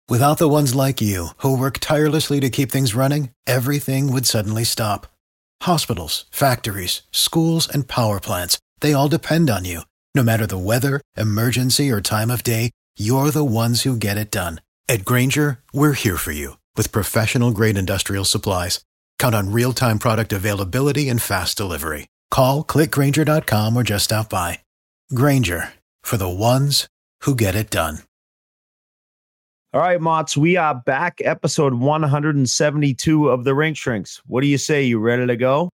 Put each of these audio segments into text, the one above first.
Without the ones like you, who work tirelessly to keep things running, everything would suddenly stop. Hospitals, factories, schools, and power plants, they all depend on you. No matter the weather, emergency, or time of day, you're the ones who get it done. At Grainger, we're here for you with professional-grade industrial supplies. Count on real-time product availability and fast delivery. Call, click Grainger.com, or just stop by. Grainger, for the ones who get it done. All right, Mott's, we are back, episode 172 of the Rink Shrinks. What do you say? You ready to go?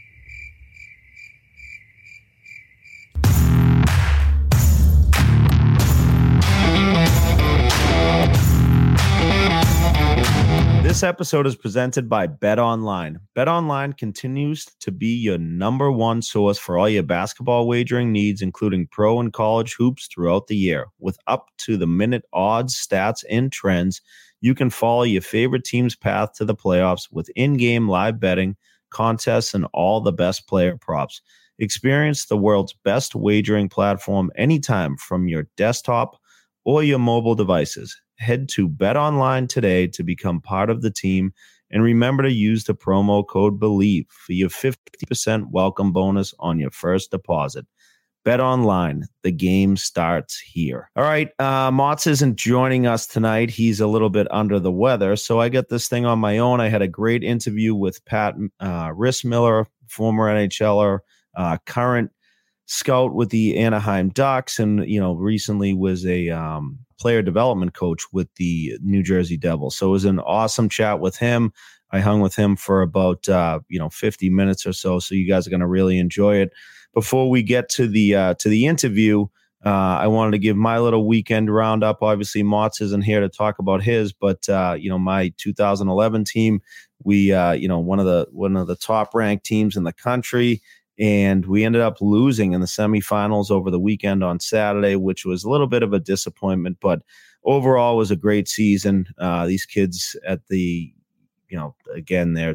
This episode is presented by BetOnline. BetOnline continues to be your number one source for all your basketball wagering needs, including pro and college hoops throughout the year. With up-to-the-minute odds, stats, and trends, you can follow your favorite team's path to the playoffs with in-game live betting, contests, and all the best player props. Experience the world's best wagering platform anytime from your desktop or your mobile devices. Head to BetOnline today to become part of the team, and remember to use the promo code BELIEVE for your 50% welcome bonus on your first deposit. BetOnline, the game starts here. All right, Motts isn't joining us tonight. He's a little bit under the weather, so I got this thing on my own. I had a great interview with Pat Rissmiller, former NHLer, current scout with the Anaheim Ducks, and recently was a player development coach with the New Jersey Devils. So it was an awesome chat with him. I hung with him for about 50 minutes or so. So you guys are going to really enjoy it. Before we get to the interview, I wanted to give my little weekend roundup. Obviously, Motts isn't here to talk about his, but my 2011 team, we one of the top ranked teams in the country. And we ended up losing in the semifinals over the weekend on Saturday, which was a little bit of a disappointment, but overall was a great season. These kids at the, again, they're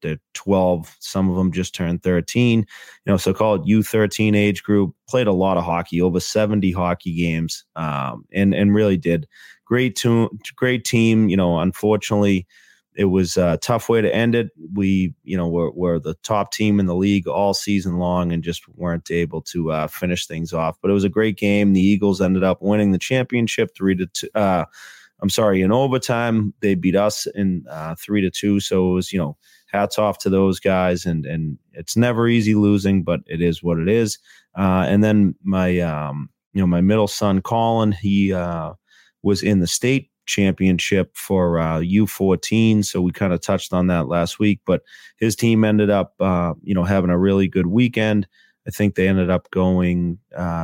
12. Some of them just turned 13, so-called U13 age group, played a lot of hockey, over 70 hockey games, and really did great team. Unfortunately, it was a tough way to end it. We, were the top team in the league all season long and just weren't able to finish things off. But it was a great game. The Eagles ended up winning the championship 3-2. In overtime. They beat us in 3-2. So it was, hats off to those guys. And it's never easy losing, but it is what it is. And then my middle son, Colin, he was in the state championship for U14, so we kind of touched on that last week, but his team ended up having a really good weekend. I think they ended up going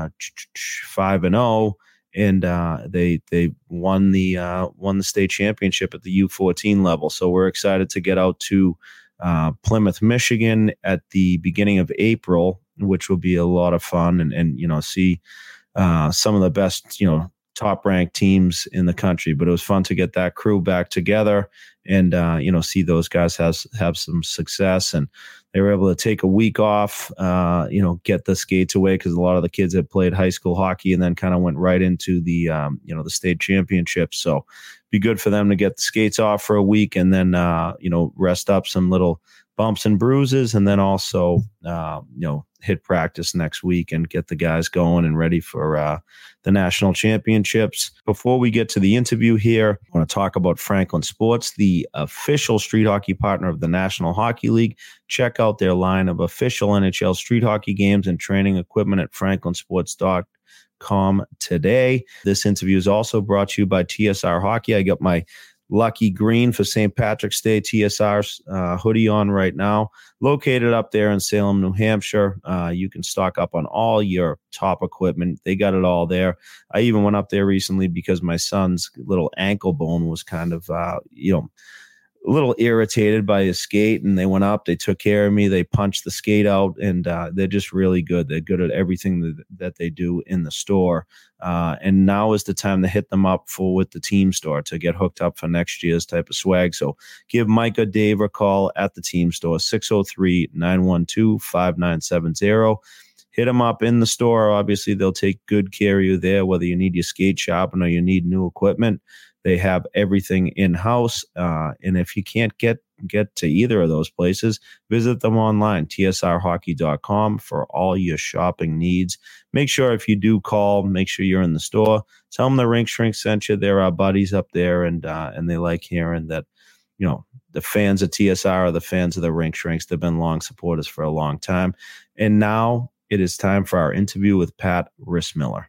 5-0, and they won the state championship at the U14 level. So we're excited to get out to Plymouth, Michigan at the beginning of April, which will be a lot of fun, and see some of the best top ranked teams in the country. But it was fun to get that crew back together and see those guys have some success, and they were able to take a week off, get the skates away, because a lot of the kids had played high school hockey and then kind of went right into the the state championship. So be good for them to get the skates off for a week and then rest up some little bumps and bruises, and then also hit practice next week and get the guys going and ready for the national championships. Before we get to the interview here, I want to talk about Franklin Sports, the official street hockey partner of the National Hockey League. Check out their line of official NHL street hockey games and training equipment at franklinsports.com today. This interview is also brought to you by TSR Hockey. I got my lucky green for St. Patrick's Day TSR hoodie on right now, located up there in Salem, New Hampshire. You can stock up on all your top equipment. They got it all there. I even went up there recently because my son's little ankle bone was kind of, a little irritated by his skate, and they went up, they took care of me, they punched the skate out, and they're just really good. They're good at everything that they do in the store. And now is the time to hit them up with the team store to get hooked up for next year's type of swag. So give Mike or Dave a call at the team store, 603-912-5970. Hit them up in the store. Obviously, they'll take good care of you there, whether you need your skate sharpened or you need new equipment. They have everything in-house. And if you can't get to either of those places, visit them online, tsrhockey.com, for all your shopping needs. Make sure if you do call, make sure you're in the store. Tell them the Rink Shrink sent you. They're our buddies up there, and they like hearing that, the fans of TSR are the fans of the Rink Shrinks. They've been long supporters for a long time. And now it is time for our interview with Pat Rissmiller.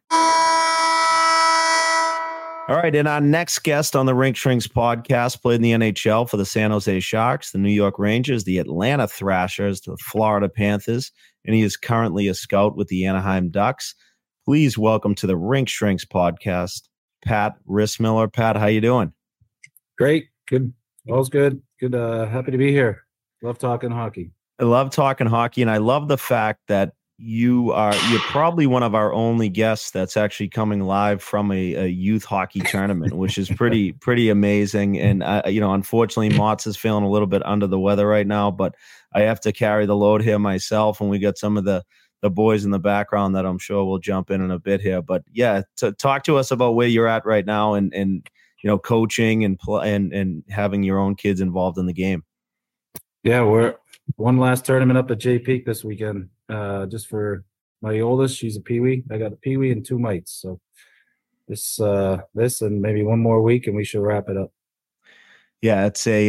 All right, and our next guest on the Rink Shrinks podcast played in the NHL for the San Jose Sharks, the New York Rangers, the Atlanta Thrashers, the Florida Panthers, and he is currently a scout with the Anaheim Ducks. Please welcome to the Rink Shrinks podcast, Pat Rissmiller. Pat, how you doing? Great. Good. All's good. Good. Happy to be here. Love talking hockey. I love talking hockey, and I love the fact that you're probably one of our only guests that's actually coming live from a youth hockey tournament, which is pretty amazing. And unfortunately, Motts is feeling a little bit under the weather right now, but I have to carry the load here myself. And we got some of the boys in the background that I'm sure will jump in a bit here. But yeah, to talk to us about where you're at right now, and coaching and having your own kids involved in the game. Yeah, we're one last tournament up at Jay Peak this weekend. Just for my oldest, she's a peewee. I got a peewee and 2 mites. So this and maybe one more week, and we should wrap it up. Yeah,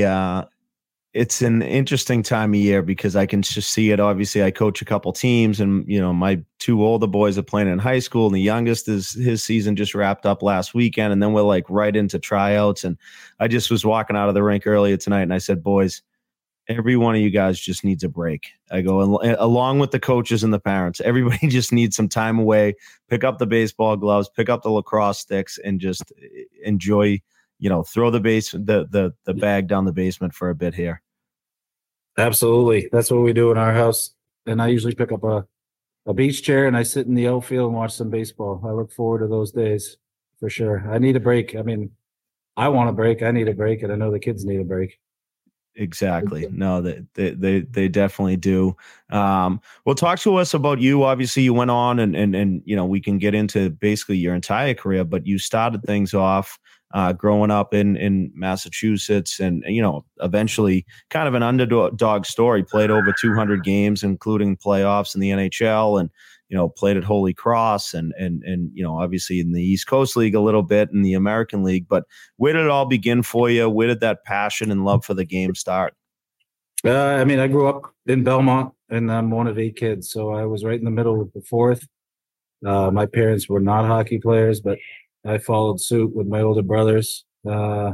it's an interesting time of year because I can just see it. Obviously, I coach a couple teams, and my 2 older boys are playing in high school, and the youngest his season just wrapped up last weekend, and then we're like right into tryouts. And I just was walking out of the rink earlier tonight, and I said, boys, every one of you guys just needs a break. I go, along with the coaches and the parents, everybody just needs some time away, pick up the baseball gloves, pick up the lacrosse sticks, and just enjoy, throw the bag down the basement for a bit here. Absolutely. That's what we do in our house. And I usually pick up a beach chair and I sit in the outfield and watch some baseball. I look forward to those days for sure. I need a break. I mean, I want a break. I need a break, and I know the kids need a break. Exactly. No, they definitely do. Well, talk to us about you. Obviously, you went on and we can get into basically your entire career, but you started things off growing up in Massachusetts, and eventually kind of an underdog story. Played over 200 games, including playoffs in the NHL, and played at Holy Cross and obviously in the East Coast League a little bit, in the American League. But where did it all begin for you? Where did that passion and love for the game start? I grew up in Belmont, and I'm one of 8 kids, so I was right in the middle with the 4th. My parents were not hockey players, but I followed suit with my older brothers, and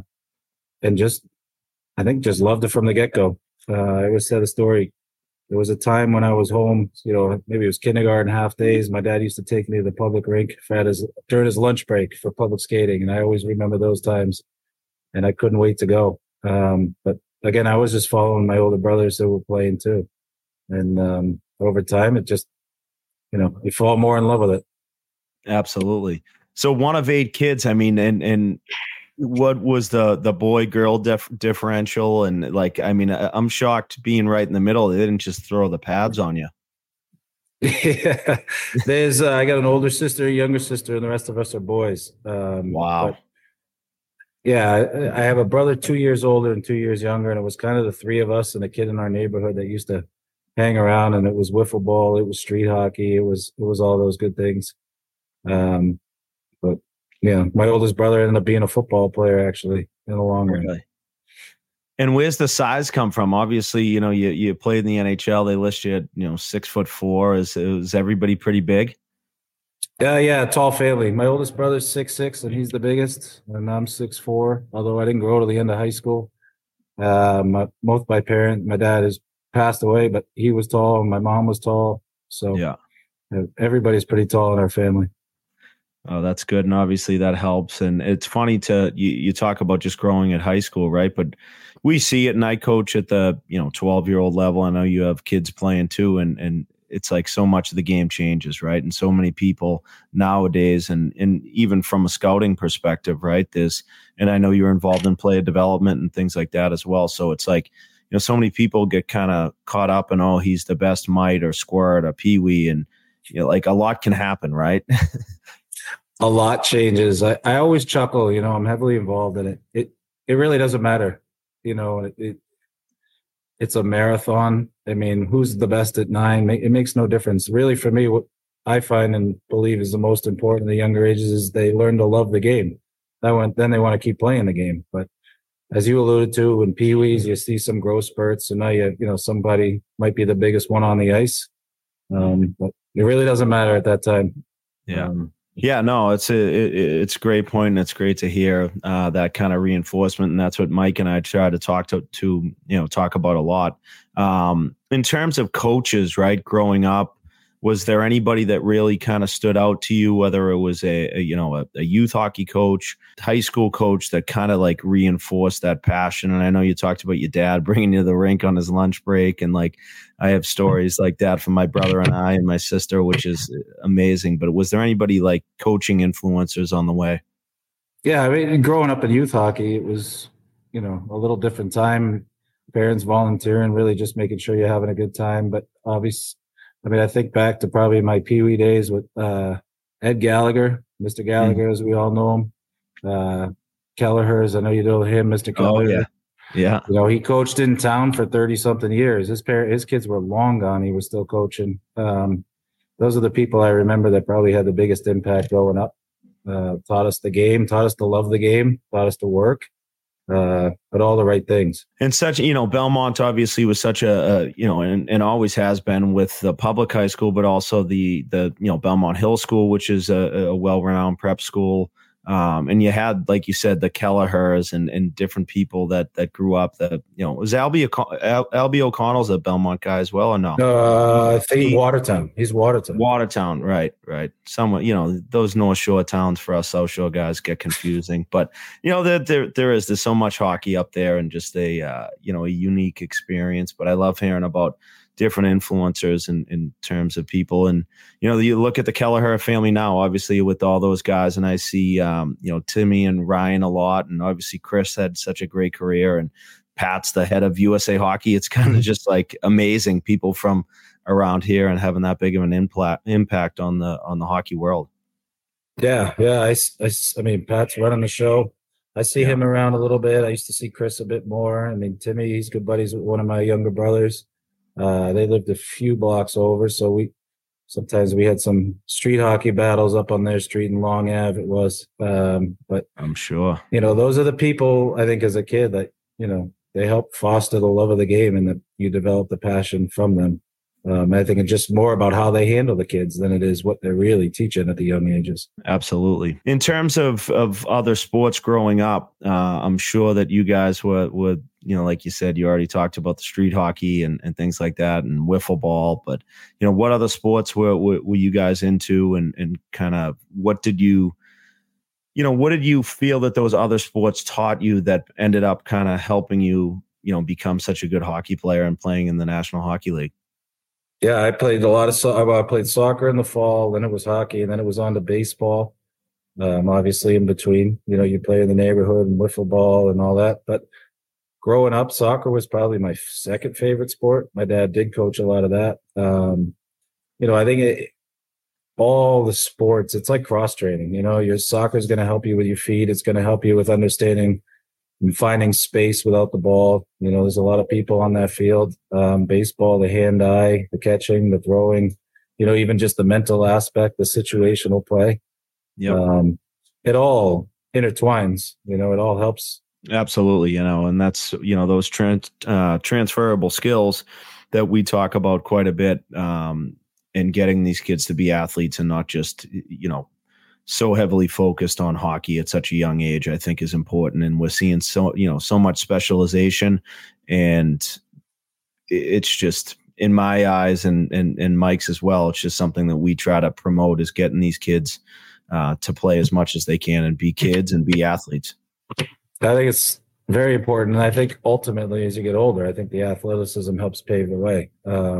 I think just loved it from the get-go. I always said a story. There was a time when I was home, maybe it was kindergarten, half days. My dad used to take me to the public rink during his lunch break for public skating. And I always remember those times, and I couldn't wait to go. But again, I was just following my older brothers who were playing too. And over time, it just, you fall more in love with it. Absolutely. So one of 8 kids, and what was the boy girl differential? And I'm shocked being right in the middle. They didn't just throw the pads on you. Yeah, I got an older sister, a younger sister, and the rest of us are boys. Wow. Yeah, I have a brother 2 years older and 2 years younger, and it was kind of the 3 of us and a kid in our neighborhood that used to hang around, and it was wiffle ball, it was street hockey, it was all those good things. But yeah, my oldest brother ended up being a football player, actually, in the long run. Really? And where's the size come from? Obviously, you played in the NHL. They list you at 6'4". Is everybody pretty big? Yeah, tall family. My oldest brother's 6'6", and he's the biggest, and I'm 6'4", although I didn't grow to the end of high school. My dad has passed away, but he was tall, and my mom was tall. So yeah, everybody's pretty tall in our family. Oh, that's good. And obviously that helps. And it's funny you talk about just growing at high school, right? But we see it, and I coach at the 12-year-old level. I know you have kids playing too, and it's like so much of the game changes, right? And so many people nowadays, and even from a scouting perspective, right? And I know you're involved in player development and things like that as well. So it's like, so many people get kind of caught up in, oh, he's the best mite or squirt or peewee, and like a lot can happen, right? A lot changes. I always chuckle, I'm heavily involved in it. It really doesn't matter. It's a marathon. I mean, who's the best at 9? It makes no difference. Really, for me, what I find and believe is the most important in the younger ages is they learn to love the game. Then they want to keep playing the game. But as you alluded to, in Pee-wees, you see some growth spurts. So now somebody might be the biggest one on the ice. But it really doesn't matter at that time. Yeah. Yeah, no, it's a great point, and it's great to hear that kind of reinforcement, and that's what Mike and I try to talk about a lot. In terms of coaches, right, growing up, was there anybody that really kind of stood out to you, whether it was a youth hockey coach, high school coach that kind of like reinforced that passion? And I know you talked about your dad bringing you to the rink on his lunch break, and like I have stories like that from my brother and I and my sister, which is amazing. But was there anybody like coaching influencers on the way? Yeah, I mean, growing up in youth hockey, it was a little different time. Parents volunteering, really just making sure you're having a good time. But obviously, I mean, I think back to probably my Pee-wee days with Ed Gallagher, Mr. Gallagher, as we all know him. Kelleher's, I know you know him, Mr. Kelleher. Oh, yeah. He coached in town for 30-something years. His kids were long gone. He was still coaching. Those are the people I remember that probably had the biggest impact growing up. Taught us the game, taught us to love the game, taught us to work. But all the right things. And such, Belmont obviously was such and always has been with the public high school, but also the Belmont Hill School, which is a well-renowned prep school. And you had, like you said, the Kelleher's and different people that grew up that, was Albie O'Connell's a Belmont guy as well, or no? I think Watertown. He's Watertown. Watertown, right. Somewhat, those North Shore towns for us South Shore guys get confusing, but there's so much hockey up there and just a unique experience. But I love hearing about different influencers in terms of people. And, you look at the Kelleher family now, obviously with all those guys, and I see, Timmy and Ryan a lot. And obviously Chris had such a great career, and Pat's the head of USA Hockey. It's kind of just like amazing people from around here and having that big of an impact on the hockey world. Yeah. I mean, Pat's running the show. I see him around a little bit. I used to see Chris a bit more. I mean, Timmy, he's good buddies with one of my younger brothers. They lived a few blocks over, so sometimes we had some street hockey battles up on their street in Long Ave. It was, but I'm sure those are the people I think as a kid that they help foster the love of the game and that you develop the passion from them. I think it's just more about how they handle the kids than it is what they're really teaching at the young ages. Absolutely. In terms of other sports growing up, I'm sure that you guys were like you said, you already talked about the street hockey and things like that and wiffle ball. But, what other sports were you guys into and kind of what did you feel that those other sports taught you that ended up kind of helping you, become such a good hockey player and playing in the National Hockey League? Yeah, I played a lot of I played soccer in the fall, then it was hockey, and then it was on to baseball. Obviously, in between, you play in the neighborhood and wiffle ball and all that. But growing up, soccer was probably my second favorite sport. My dad did coach a lot of that. I think all the sports, it's like cross training. Your soccer is going to help you with your feet. It's going to help you with understanding and finding space without the ball. There's a lot of people on that field. Baseball, the hand-eye, the catching, the throwing, even just the mental aspect, the situational play. Yep. It all intertwines, it all helps. Absolutely. And that's, those transferable skills that we talk about quite a bit, and getting these kids to be athletes and not just, so heavily focused on hockey at such a young age, I think is important. And we're seeing so much specialization, and it's just, in my eyes and Mike's as well, it's just something that we try to promote, is getting these kids to play as much as they can and be kids and be athletes. I think it's very important. And I think ultimately, as you get older, I think the athleticism helps pave the way.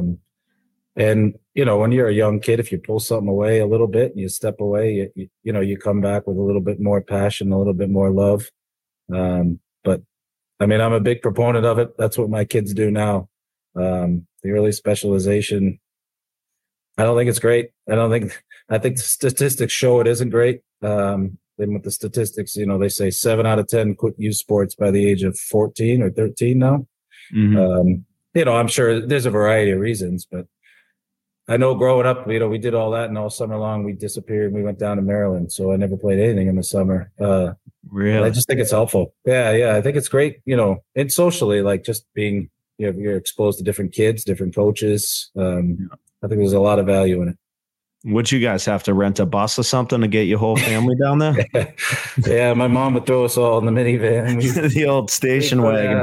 And, when you're a young kid, if you pull something away a little bit and you step away, you come back with a little bit more passion, a little bit more love. But I mean, I'm a big proponent of it. That's what my kids do now. The early specialization, I don't think it's great. I think the statistics show it isn't great. Then with the statistics, they say 7 out of 10 quit youth sports by the age of 14 or 13 now. Mm-hmm. I'm sure there's a variety of reasons, but I know growing up, we did all that, and all summer long we disappeared and we went down to Maryland. So I never played anything in the summer. Really? I just think it's helpful. Yeah. I think it's great, and socially, like just being, you're exposed to different kids, different coaches. I think there's a lot of value in it. Would you guys have to rent a bus or something to get your whole family down there? Yeah, my mom would throw us all in the minivan. The old station wagon.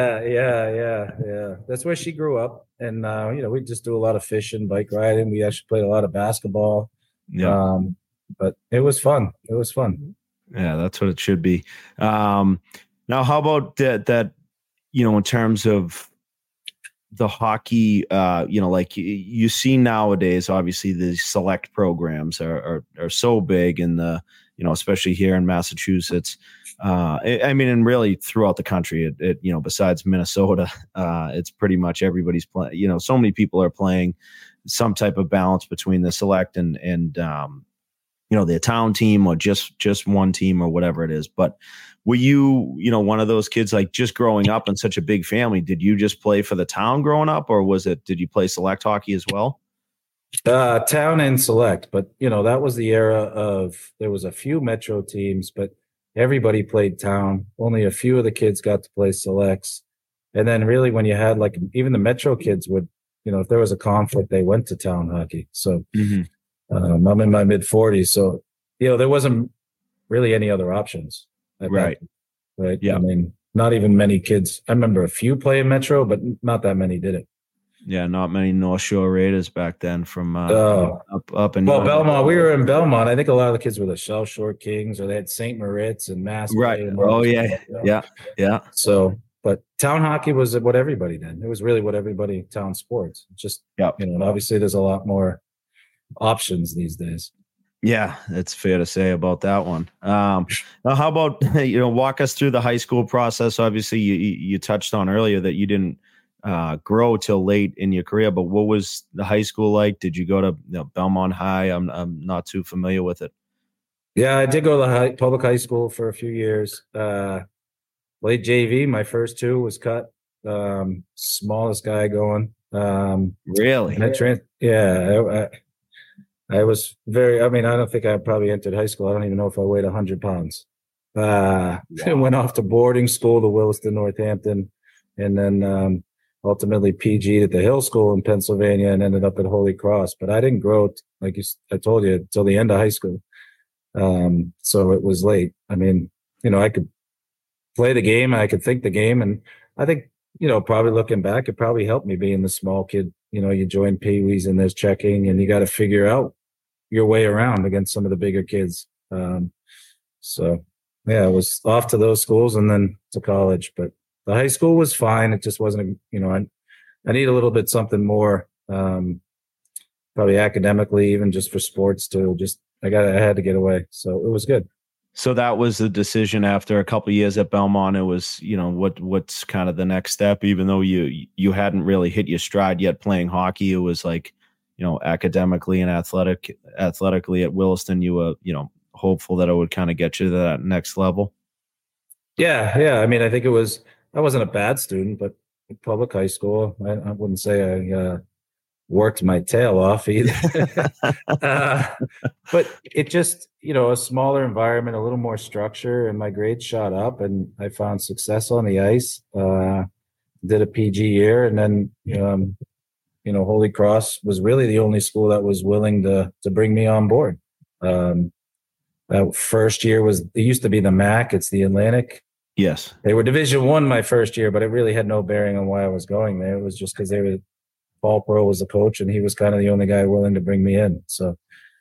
Yeah. That's where she grew up. And, we just do a lot of fishing, bike riding. We actually played a lot of basketball. Yeah. But it was fun. Yeah, that's what it should be. Now, how about that, in terms of the hockey, like you see nowadays, obviously the select programs are so big in the, especially here in Massachusetts. And really throughout the country, it besides Minnesota, it's pretty much everybody's playing, so many people are playing some type of balance between the select and the town team or just one team or whatever it is. But were you, one of those kids, like just growing up in such a big family, did you just play for the town growing up, or did you play select hockey as well? Town and select, but that was the era of, there was a few Metro teams, but everybody played town. Only a few of the kids got to play selects. And then really when you had even the Metro kids would, if there was a conflict, they went to town hockey. So I'm in my mid 40s. So, there wasn't really any other options. Right. Right. Yeah. I mean, not even many kids. I remember a few playing Metro, but not that many did it. Yeah. Not many North Shore Raiders back then from up in Belmont. We were in Belmont. I think a lot of the kids were the South Shore Kings, or they had St. Moritz and Mass. Right. Oh yeah. Yeah. So, but town hockey was what everybody did. It was really what everybody, town sports. Just, and obviously there's a lot more options these days. Yeah, it's fair to say about that one. Now, how about, walk us through the high school process? Obviously, you touched on earlier that you didn't grow till late in your career, but what was the high school like? Did you go to Belmont High? I'm not too familiar with it. Yeah, I did go to public high school for a few years. Played JV. My first two was cut. Smallest guy going. Really? I was I don't think I probably entered high school. I don't even know if I weighed 100 pounds. I went off to boarding school to Williston, Northampton, and then ultimately PG'd at the Hill School in Pennsylvania and ended up at Holy Cross. But I didn't grow, I told you, till the end of high school. So it was late. I mean, I could play the game, I could think the game, and I think, probably looking back, it probably helped me being the small kid. You join Pee-wees and there's checking, and you got to figure out your way around against some of the bigger kids. So yeah, I was off to those schools and then to college, but the high school was fine. It just wasn't, I need a little bit something more, probably academically, even just for sports too. I had to get away. So it was good. So that was the decision after a couple of years at Belmont. It was, what's kind of the next step, even though you hadn't really hit your stride yet playing hockey. It was like, academically and athletically at Williston, you were, hopeful that it would kind of get you to that next level. Yeah. I mean, I think I wasn't a bad student, but public high school, I wouldn't say I worked my tail off either. But it just, a smaller environment, a little more structure, and my grades shot up and I found success on the ice. Did a PG year, and then, Holy Cross was really the only school that was willing to bring me on board. That first year it used to be the MAC. It's the Atlantic. Yes. They were Division I my first year, but it really had no bearing on why I was going there. It was just because Paul Pearl was the coach, and he was kind of the only guy willing to bring me in. So,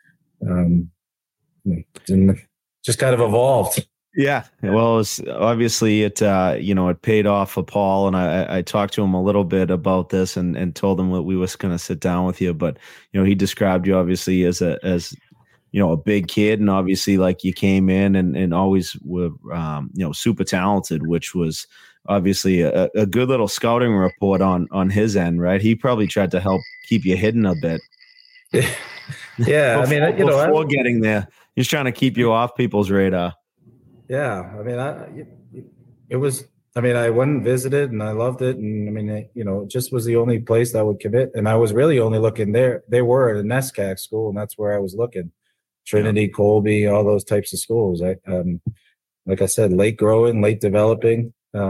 just kind of evolved. Yeah. Well, obviously it paid off for Paul, and I talked to him a little bit about this and told him that we was going to sit down with you, but, he described you obviously as a big kid, and obviously like you came in and always were, super talented, which was obviously a good little scouting report on his end, right? He probably tried to help keep you hidden a bit. Yeah, I mean, before getting there, he's trying to keep you off people's radar. Yeah, I mean, it was. I mean, I went and visited, and I loved it. And I mean, it just was the only place that would commit. And I was really only looking there. They were at a NESCAC school, and that's where I was looking. Trinity, Colby, all those types of schools. Like I said, late growing, late developing.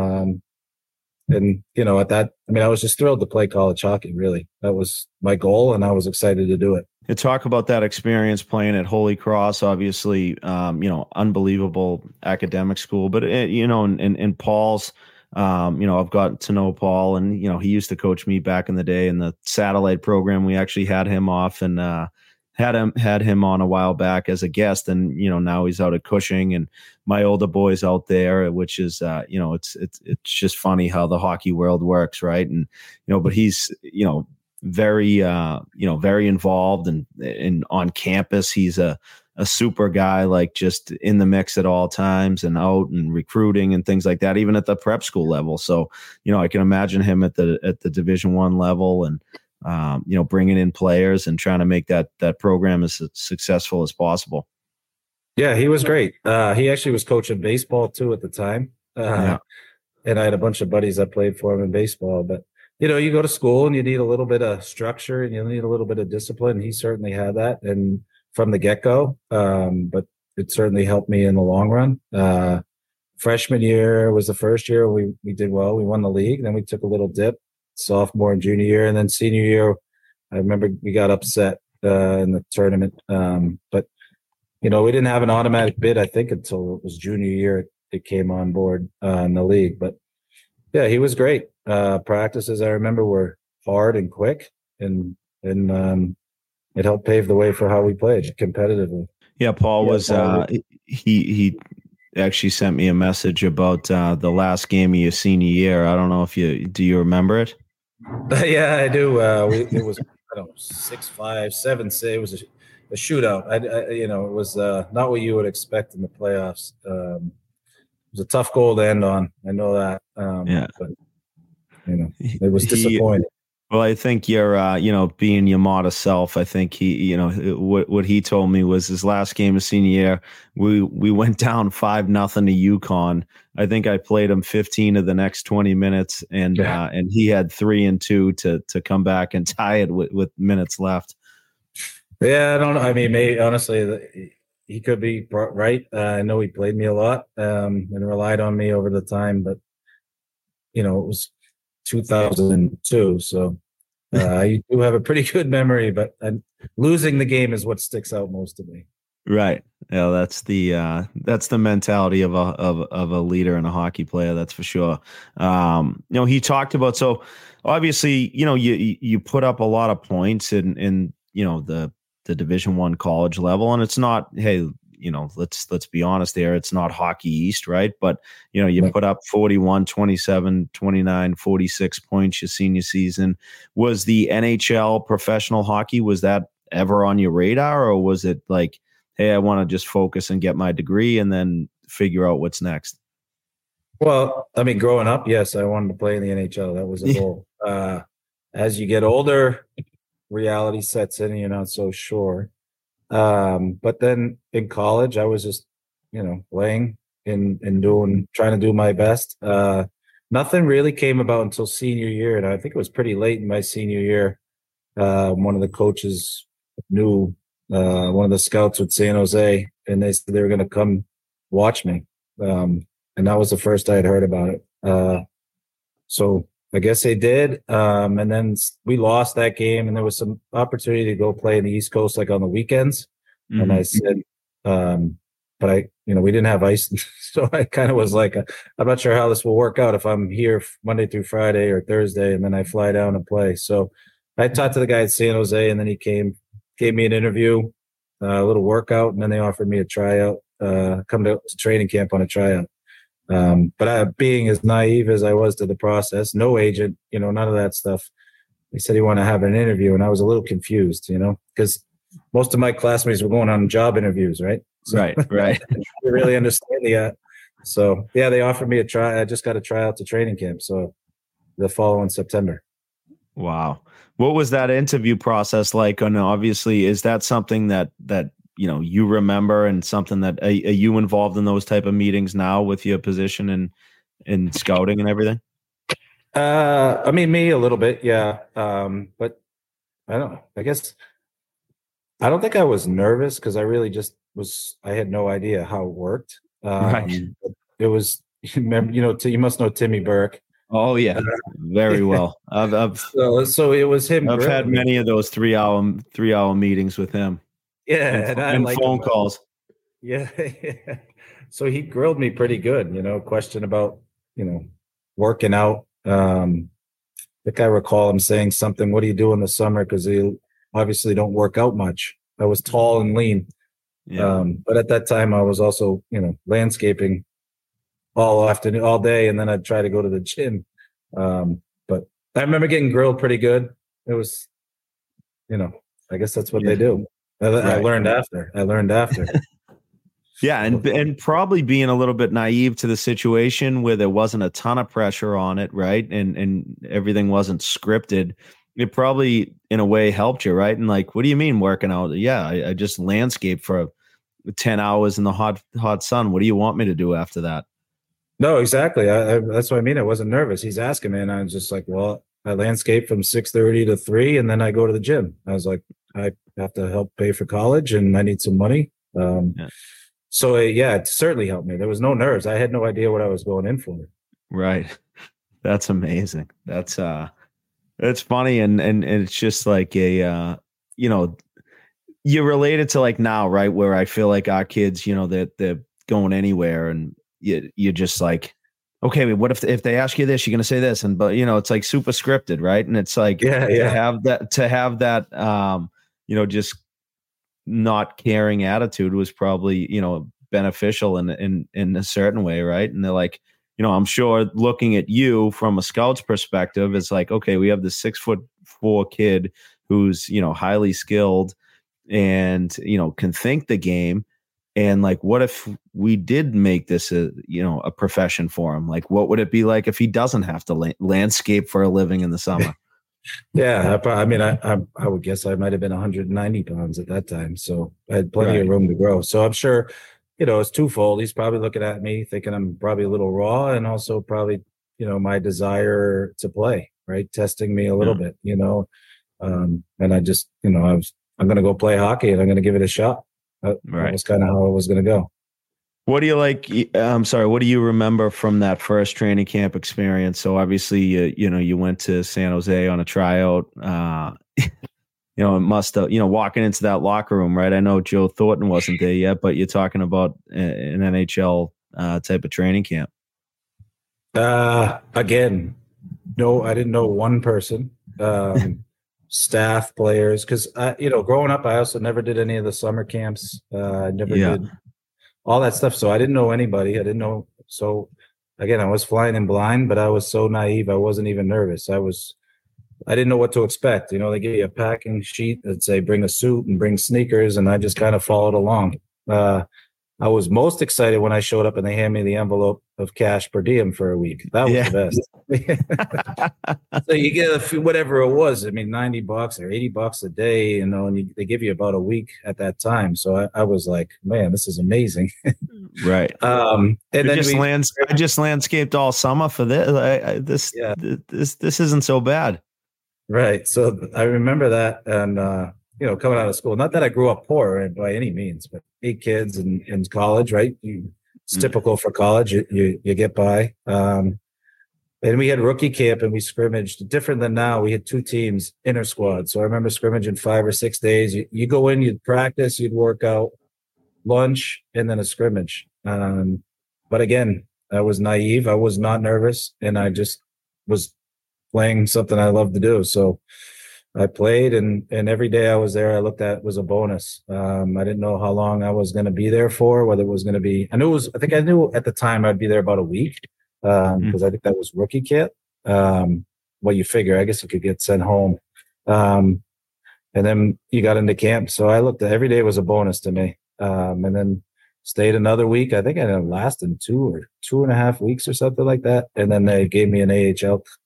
And at that, I mean, I was just thrilled to play college hockey. Really, that was my goal, and I was excited to do it. You talk about that experience playing at Holy Cross, obviously, unbelievable academic school, but in Paul's, I've gotten to know Paul, and he used to coach me back in the day in the satellite program. We actually had him off and had him on a while back as a guest, and now he's out at Cushing, and my older boy's out there, which is it's just funny how the hockey world works, right? And but he's very very involved and on campus. He's a super guy, like just in the mix at all times and out and recruiting and things like that, even at the prep school level. So I can imagine him at the Division I level and bringing in players and trying to make that program as successful as possible. Yeah, he was great. He actually was coaching baseball too at the time. And I had a bunch of buddies that played for him in baseball. But, you go to school and you need a little bit of structure and you need a little bit of discipline. He certainly had that, and from the get-go. But it certainly helped me in the long run. Freshman year was the first year we did well. We won the league. Then we took a little dip. Sophomore and junior year, and then senior year, I remember we got upset in the tournament. But we didn't have an automatic bid, I think, until it was junior year. It came on board in the league. But yeah, he was great. Practices, I remember, were hard and quick, and it helped pave the way for how we played competitively. Yeah, Paul was he actually sent me a message about the last game of your senior year. I don't know if do you remember it? Yeah, I do. It was 6-5, 7-6. It was a shootout. It was not what you would expect in the playoffs. It was a tough goal to end on. I know that. But it was disappointing. Well, I think you're, being your modest self. I think he, what he told me was his last game of senior year. We went down 5-0 to UConn. I think I played him 15 of the next 20 minutes, and he had 3 and 2 to come back and tie it with minutes left. Yeah, I don't know. I mean, maybe honestly, he could be right. I know he played me a lot and relied on me over the time, but it was 2002. So you do have a pretty good memory, but losing the game is what sticks out most to me. Right. Yeah, that's the mentality of a leader and a hockey player. That's for sure. He talked about, so obviously, you put up a lot of points in the Division I college level, and it's not, hey, let's be honest there, it's not Hockey East, right? But, you put up 41, 27, 29, 46 points your senior season. Was the NHL professional hockey, was that ever on your radar, or was it like, hey, I want to just focus and get my degree and then figure out what's next? Well, I mean, growing up, yes, I wanted to play in the NHL. That was a goal. As you get older, reality sets in and you're not so sure. But then in college, I was just, playing and trying to do my best. Nothing really came about until senior year. And I think it was pretty late in my senior year. One of the coaches knew one of the scouts with San Jose, and they said they were going to come watch me. And that was the first I had heard about it. So I guess they did. And then we lost that game, and there was some opportunity to go play in the East Coast, like on the weekends. Mm-hmm. And I said, but we didn't have ice. So I kind of was like, I'm not sure how this will work out if I'm here Monday through Friday or Thursday, and then I fly down and play. So I talked to the guy at San Jose, and then he gave me an interview, a little workout, and then they offered me a tryout, come to training camp on a tryout. But being as naive as I was to the process, no agent, none of that stuff. He said he wanted to have an interview, and I was a little confused, because most of my classmates were going on job interviews, right? So, right. I didn't really understand the so yeah, they offered me a try. I just got a tryout to training camp, so the following September. Wow. What was that interview process like? And obviously, is that something that you remember, and something that are you involved in those type of meetings now with your position in scouting and everything? I mean, me a little bit, yeah. But I don't know. I guess I don't think I was nervous because I really just was. I had no idea how it worked. Right. It was. Remember, you must know Timmy Burke. Oh yeah, very well. So it was him. I've had grilling me. many of those 3 hour meetings with him, Yeah, and I and like phone him. calls. Yeah. So he grilled me pretty good, question about, working out. I think I recall him saying something, what do you do in the summer? Because you obviously don't work out much. I was tall and lean. Yeah. But at that time I was also, landscaping all afternoon, all day, and then I'd try to go to the gym. But I remember getting grilled pretty good. It was, I guess that's what they do. I Right. learned after. Yeah, and probably being a little bit naive to the situation where there wasn't a ton of pressure on it, right? And everything wasn't scripted. It probably in a way helped you, right? And like, what do you mean working out? Yeah, I just landscape for 10 hours in the hot sun. What do you want me to do after that? No, exactly. That's what I mean. I wasn't nervous. He's asking me, and I was just like, "Well, I landscape from 6:30 to 3, and then I go to the gym." I was like, "I have to help pay for college, and I need some money." Yeah. So yeah, it certainly helped me. There was no nerves. I had no idea what I was going in for. Right. That's amazing. It's funny, and it's just like you relate it to like now, right? Where I feel like our kids, they're going anywhere, and you're just like, okay, what if they ask you this, you're gonna say this, but it's like super scripted, right? And it's like Yeah. to have that just not caring attitude was probably beneficial in a certain way, right? And they're like, I'm sure looking at you from a scout's perspective, it's like, okay, we have this 6'4" kid who's highly skilled and can think the game, and like, what if we did make this a profession for him? Like, what would it be like if he doesn't have to landscape for a living in the summer? Yeah, I would guess I might have been 190 pounds at that time, so I had plenty of room to grow. So I'm sure, it's twofold. He's probably looking at me thinking I'm probably a little raw, and also probably, my desire to play, right? Testing me a little bit, and I just, I'm going to go play hockey, and I'm going to give it a shot. That was kind of how it was going to go. What do you like? I'm sorry. What do you remember from that first training camp experience? So obviously, you went to San Jose on a tryout. It must have, walking into that locker room, right? I know Joe Thornton wasn't there yet, but you're talking about an NHL type of training camp. Again, no, I didn't know one person. Staff, players, because growing up, I also never did any of the summer camps. I never did all that stuff. So I didn't know anybody. I didn't know. So again, I was flying in blind, but I was so naive. I wasn't even nervous. I didn't know what to expect. They give you a packing sheet that say bring a suit and bring sneakers, and I just kind of followed along. I was most excited when I showed up and they handed me the envelope of cash per diem for a week. That was the best. So you get whatever it was. I mean, $90 or $80 a day, and they give you about a week at that time. So I was like, man, this is amazing. Right. And then I just landscaped all summer for this. This isn't so bad. Right. So I remember that, and coming out of school, not that I grew up poor by any means, but 8 kids in college, right? It's typical for college. You get by. And we had rookie camp, and we scrimmaged. Different than now, we had 2 teams, inter squad. So I remember scrimmaging 5 or 6 days. You go in, you'd practice, you'd work out, lunch, and then a scrimmage. But again, I was naive. I was not nervous, and I just was playing something I love to do. So I played, and every day I was there, I looked at was a bonus. I didn't know how long I was going to be there for, whether it was going to be, I knew at the time I'd be there about a week, because I think that was rookie camp. Well, you figure, I guess you could get sent home. And then you got into camp. So I looked at every day was a bonus to me. And then stayed another week. I think I lasted 2 or 2.5 weeks or something like that. And then they gave me an AHL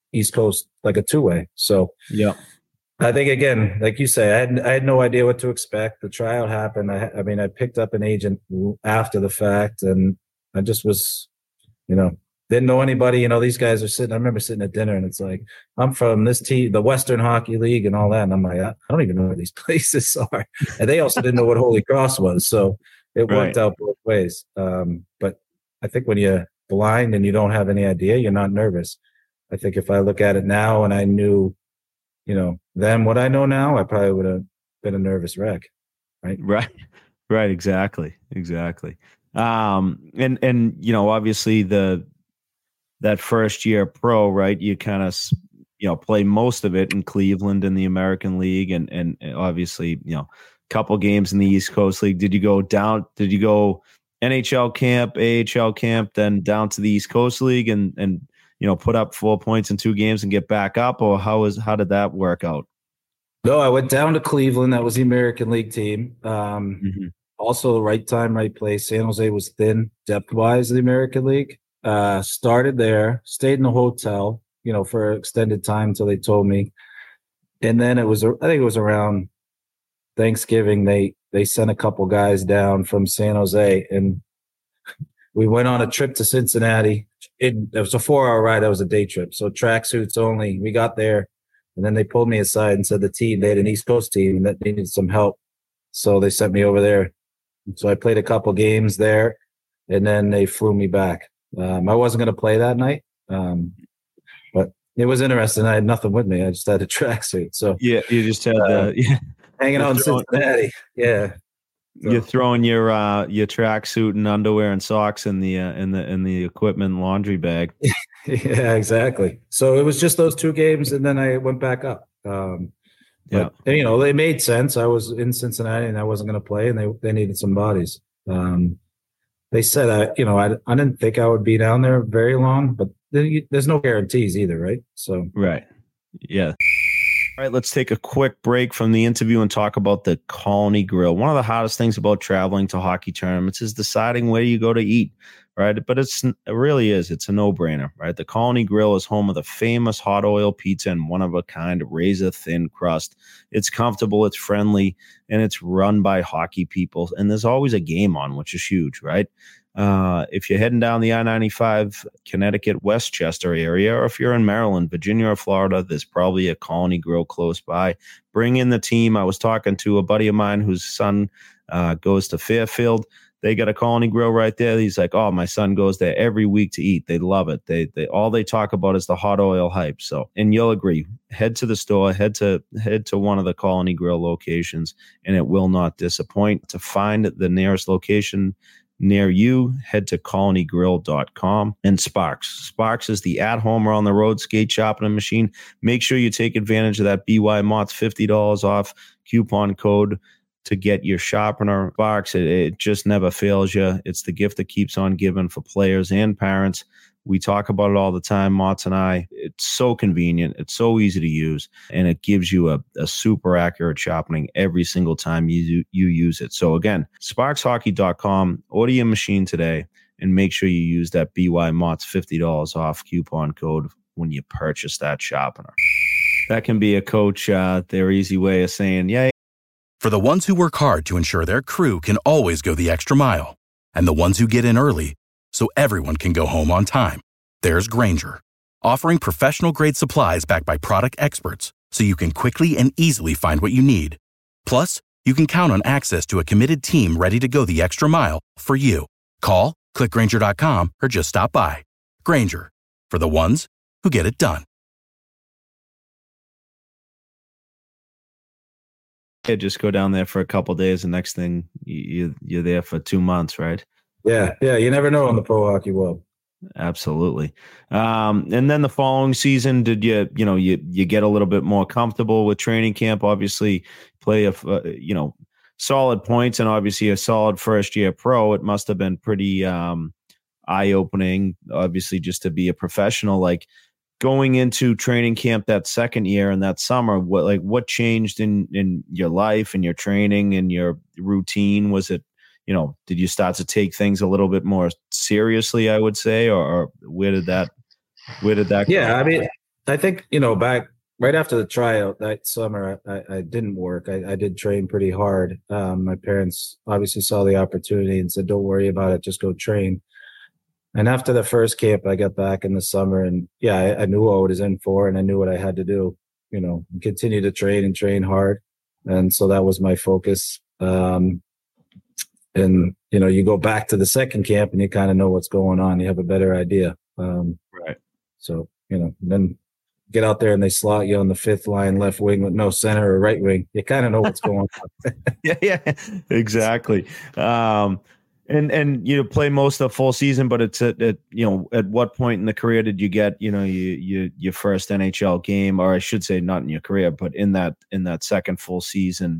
East Coast like a two-way. So Yeah. I think, again, like you say, I had no idea what to expect. The tryout happened. I mean, I picked up an agent after the fact, and I just was, didn't know anybody. These guys are sitting. I remember sitting at dinner, and it's like, I'm from this team, the Western Hockey League, and all that. And I'm like, I don't even know where these places are. And they also didn't know what Holy Cross was, so it worked out both ways. But I think when you're blind and you don't have any idea, you're not nervous. I think if I look at it now and I knew, then what I know now, I probably would have been a nervous wreck. Right. Exactly. And obviously that first year pro, right? You kind of, play most of it in Cleveland in the American League and obviously, couple games in the East Coast League. Did you go NHL camp, AHL camp, then down to the East Coast League and put up 4 points in 2 games and get back up, or how did that work out? No, I went down to Cleveland. That was the American League team. Also, right time, right place. San Jose was thin depth-wise in the American League. Started there, stayed in the hotel, for extended time until they told me. And then I think it was around Thanksgiving. They sent a couple guys down from San Jose, and we went on a trip to Cincinnati. It was a 4-hour ride. That was a day trip. So tracksuits only. We got there, and then they pulled me aside and said they had an East Coast team that needed some help. So they sent me over there. So I played a couple games there, and then they flew me back. I wasn't going to play that night, but it was interesting. I had nothing with me. I just had a tracksuit. So yeah, you just had hanging out in Cincinnati. Yeah. So. You're throwing your tracksuit and underwear and socks in the equipment laundry bag. Yeah, exactly. So it was just those 2 games, and then I went back up. But, they made sense. I was in Cincinnati, and I wasn't going to play, and they needed some bodies. They said I didn't think I would be down there very long, but there's no guarantees either, right? So right, yeah. All right, let's take a quick break from the interview and talk about the Colony Grill. One of the hardest things about traveling to hockey tournaments is deciding where you go to eat, right? But it really is. It's a no-brainer, right? The Colony Grill is home of the famous hot oil pizza and one-of-a-kind razor-thin crust. It's comfortable, it's friendly, and it's run by hockey people. And there's always a game on, which is huge, right? If you're heading down the I-95 Connecticut Westchester area, or if you're in Maryland, Virginia, or Florida, there's probably a Colony Grill close by. Bring in the team. I was talking to a buddy of mine whose son goes to Fairfield. They got a Colony Grill right there. He's like, oh, my son goes there every week to eat. They love it. They all they talk about is the hot oil hype. So, and you'll agree, head to the store, head to one of the Colony Grill locations, and it will not disappoint. To find the nearest location near you, head to colonygrill.com. And Sparks is the at-home or on the road skate sharpening machine. Make sure you take advantage of that BY Mott's $50 off coupon code to get your sharpener. Sparks, it just never fails you. It's the gift that keeps on giving for players and parents. We talk about it all the time, Motts and I. It's so convenient. It's so easy to use. And it gives you a super accurate sharpening every single time you use it. So again, sparkshockey.com, order your machine today and make sure you use that BY Mott's $50 off coupon code when you purchase that sharpener. That can be a coach, their easy way of saying, yeah. For the ones who work hard to ensure their crew can always go the extra mile, and the ones who get in early so everyone can go home on time, there's Grainger, offering professional-grade supplies backed by product experts so you can quickly and easily find what you need. Plus, you can count on access to a committed team ready to go the extra mile for you. Call, click Grainger.com, or just stop by. Grainger, for the ones who get it done. Just go down there for a couple of days, and next thing you're there for 2 months, right? Yeah. You never know in the pro hockey world. Absolutely. And then the following season, did you get a little bit more comfortable with training camp? Obviously, play solid points, and obviously a solid first year pro. It must have been pretty eye opening, obviously, just to be a professional. Like, going into training camp that second year and that summer, what changed in your life and your training and your routine? Was it, did you start to take things a little bit more seriously, I would say, or where did that go? Yeah, I mean, I think, back right after the tryout that summer, I didn't work. I did train pretty hard. My parents obviously saw the opportunity and said, don't worry about it, just go train. And after the first camp, I got back in the summer, and yeah, I knew what I was in for, and I knew what I had to do, continue to train and train hard. And so that was my focus. And, you go back to the second camp and you kind of know what's going on. You have a better idea. Right. So, then get out there and they slot you on the fifth line left wing with no center or right wing. You kind of know what's going on. Yeah, exactly. And play most of the full season, but it's at what point in the career did you get your first NHL game, or I should say not in your career, but in that second full season?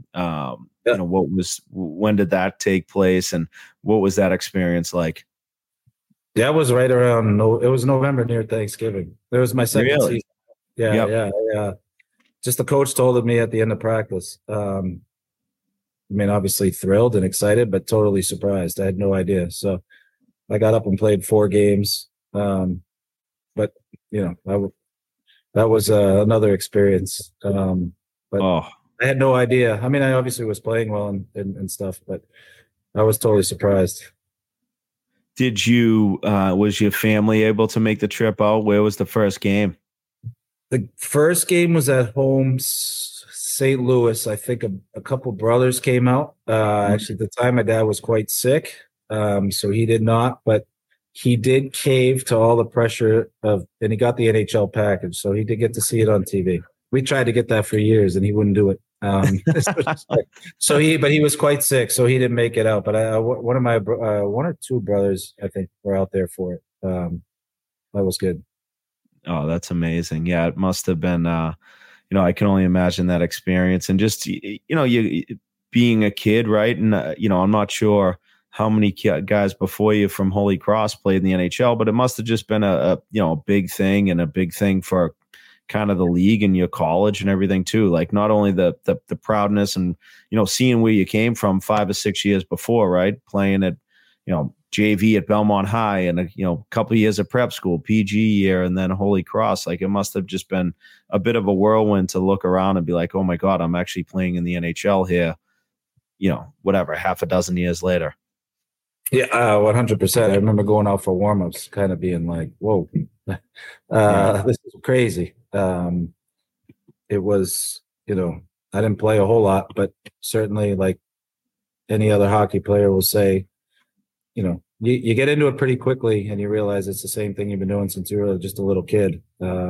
When did that take place, and what was that experience like? That was right around it was November near Thanksgiving. It was my second season. Yeah, yep. Yeah. Just the coach told me at the end of practice. Obviously thrilled and excited, but totally surprised. I had no idea. So I got up and played 4 games. But that was another experience. But I had no idea. I obviously was playing well and stuff, but I was totally surprised. Did you, was your family able to make the trip out? Where was the first game? The first game was at home, St. Louis. I think a couple brothers came out. Actually, at the time, my dad was quite sick, so he did not. But he did cave to all the pressure and he got the NHL package, so he did get to see it on TV. We tried to get that for years, and he wouldn't do it. But he was quite sick, so he didn't make it out. But one of my one or two brothers, I think, were out there for it. That was good. Oh, that's amazing. Yeah, it must have been, I can only imagine that experience, and just, you being a kid, right? And, I'm not sure how many guys before you from Holy Cross played in the NHL, but it must have just been a big thing, and a big thing for kind of the league and your college and everything too. Like not only the proudness and, seeing where you came from 5 or 6 years before, right? Playing at, JV at Belmont High, and a couple of years of prep school, PG year, and then Holy Cross. Like it must have just been a bit of a whirlwind to look around and be like, oh my God, I'm actually playing in the NHL here, half a dozen years later. Yeah, 100%. I remember going out for warmups, kind of being like, whoa, this is crazy. It was, I didn't play a whole lot, but certainly like any other hockey player will say, you get into it pretty quickly and you realize it's the same thing you've been doing since you were just a little kid.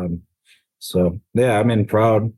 So yeah, I'm proud,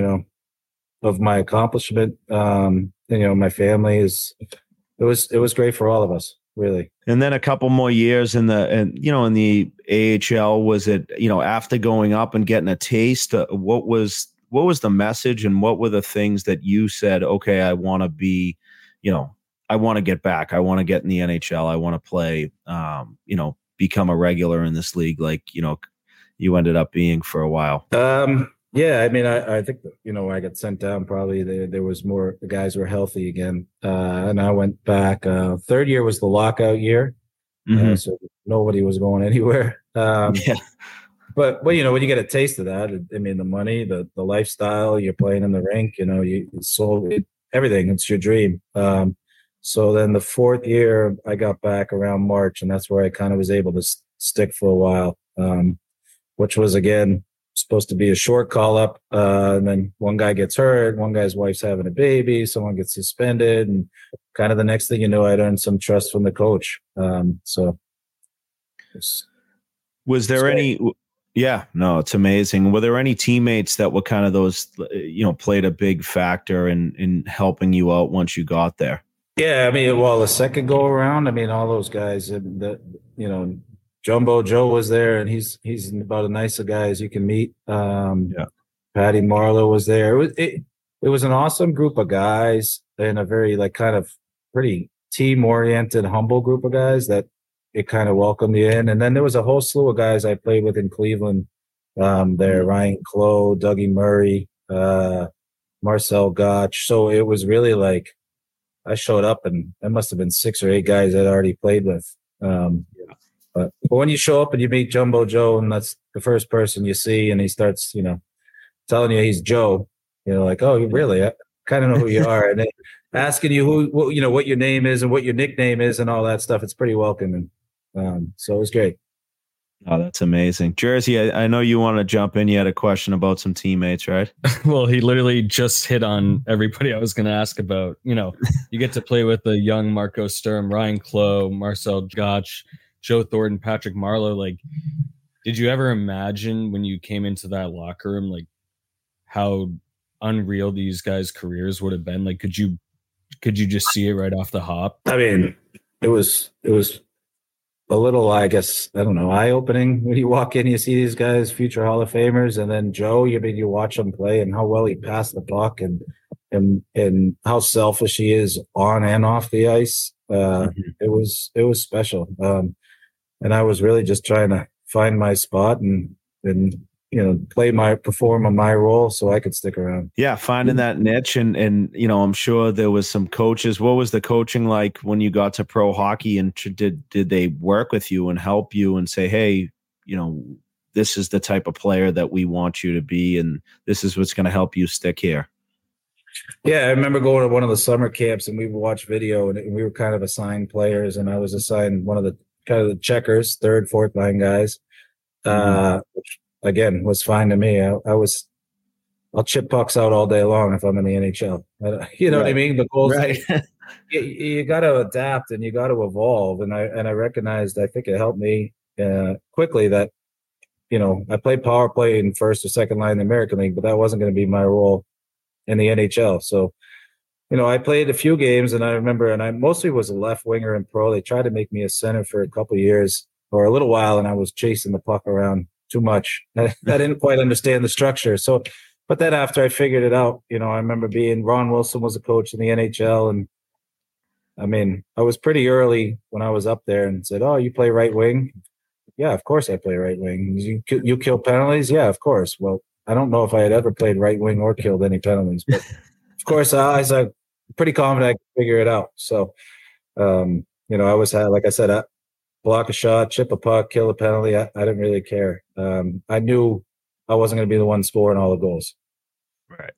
of my accomplishment. My family it was great for all of us, really. And then a couple more years in the AHL, was it, after going up and getting a taste, what was the message, and what were the things that you said, okay, I want to be, I want to get back. I want to get in the NHL. I want to play, become a regular in this league, like, you ended up being for a while. Yeah, I think when I got sent down, probably there was more, the guys were healthy again. And I went back. Third year was the lockout year. So nobody was going anywhere. Yeah. But when you get a taste of that, the money, the lifestyle, you're playing in the rink, you sold everything. It's your dream. So then the fourth year, I got back around March, and that's where I kind of was able to stick for a while, which was, again, supposed to be a short call up. And then one guy gets hurt, one guy's wife's having a baby, someone gets suspended, and kind of the next thing you know, I'd earned some trust from the coach. Was there any? Yeah, no, it's amazing. Were there any teammates that were kind of those, played a big factor in helping you out once you got there? Yeah, the second go around, all those guys, Jumbo Joe was there, and he's about as nice a guy as you can meet. Patty Marlowe was there. It was an awesome group of guys, and a very kind of pretty team-oriented, humble group of guys that it kind of welcomed you in. And then there was a whole slew of guys I played with in Cleveland there, Ryan Clough, Dougie Murray, Marcel Gotch. So it was really I showed up, and there must have been 6 or 8 guys I'd already played with. But when you show up and you meet Jumbo Joe, and that's the first person you see, and he starts, telling you he's Joe, like, oh, really? I kind of know who you are, and then asking you what your name is and what your nickname is and all that stuff. It's pretty welcoming. So it was great. Oh, that's amazing. Jersey, I know you want to jump in. You had a question about some teammates, right? Well, he literally just hit on everybody I was going to ask about. You get to play with the young Marco Sturm, Ryan Clough, Marcel Gotch, Joe Thornton, Patrick Marleau. Like, did you ever imagine when you came into that locker room, like, how unreal these guys' careers would have been? Like, could you just see it right off the hop? I mean, it was a little, I guess, I don't know, eye-opening when you walk in, you see these guys, future Hall of Famers, and then Joe, you watch him play and how well he passed the puck and how selfish he is on and off the ice. It was special. And I was really just trying to find my spot and perform on my role so I could stick around. Yeah, finding that niche. And I'm sure there was some coaches. What was the coaching like when you got to pro hockey, and did they work with you and help you and say, hey, this is the type of player that we want you to be, and this is what's going to help you stick here? Yeah, I remember going to one of the summer camps and we would watch video, and we were kind of assigned players, and I was assigned one of the kind of the checkers, third, fourth line guys, which again was fine to me. I'll chip pucks out all day long if I'm in the NHL. You know what I mean? The goals, right. you got to adapt and you got to evolve. And I recognized, I think it helped me quickly that, I played power play in first or second line in the American League, but that wasn't going to be my role in the NHL. So, I played a few games, and I remember, and I mostly was a left winger in pro. They tried to make me a center for a couple of years or a little while, and I was chasing the puck around too much. I didn't quite understand the structure. So, but then after I figured it out, I remember Ron Wilson was a coach in the NHL. And I mean, I was pretty early when I was up there and said, oh, you play right wing? Yeah, of course I play right wing. You kill penalties? Yeah, of course. Well, I don't know if I had ever played right wing or killed any penalties, but of course I was pretty confident I could figure it out. So, I always had, like I said, block a shot, chip a puck, kill a penalty. I didn't really care. I knew I wasn't going to be the one scoring all the goals. Right.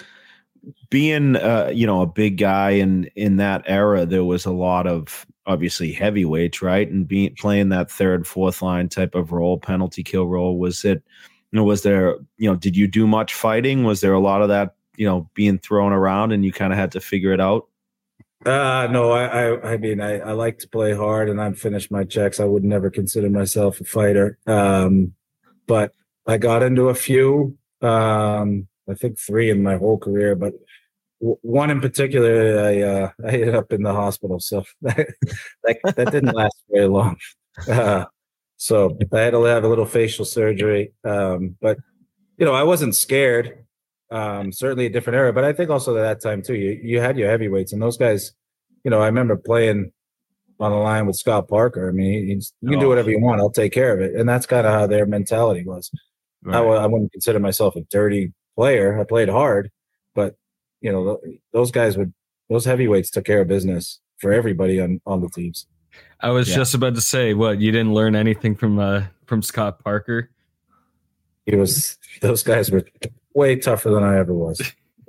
Being, a big guy in that era, there was a lot of obviously heavyweights, right? And playing that third, fourth line type of role, penalty kill role. Was it, was there, did you do much fighting? Was there a lot of that, being thrown around and you kind of had to figure it out? No, I mean, I like to play hard and I'd finish my checks. I would never consider myself a fighter. But I got into a few, I think 3 in my whole career, but one in particular, I ended up in the hospital. So that didn't last very long. So I had to have a little facial surgery. But, I wasn't scared. Certainly a different era, but I think also at that time too, you had your heavyweights, and those guys, I remember playing on the line with Scott Parker. I mean, you can do whatever you want. I'll take care of it. And that's kind of how their mentality was. Right. I wouldn't consider myself a dirty player. I played hard, but those heavyweights took care of business for everybody on the teams. I was just about to say, what, you didn't learn anything from Scott Parker? Those guys were way tougher than I ever was.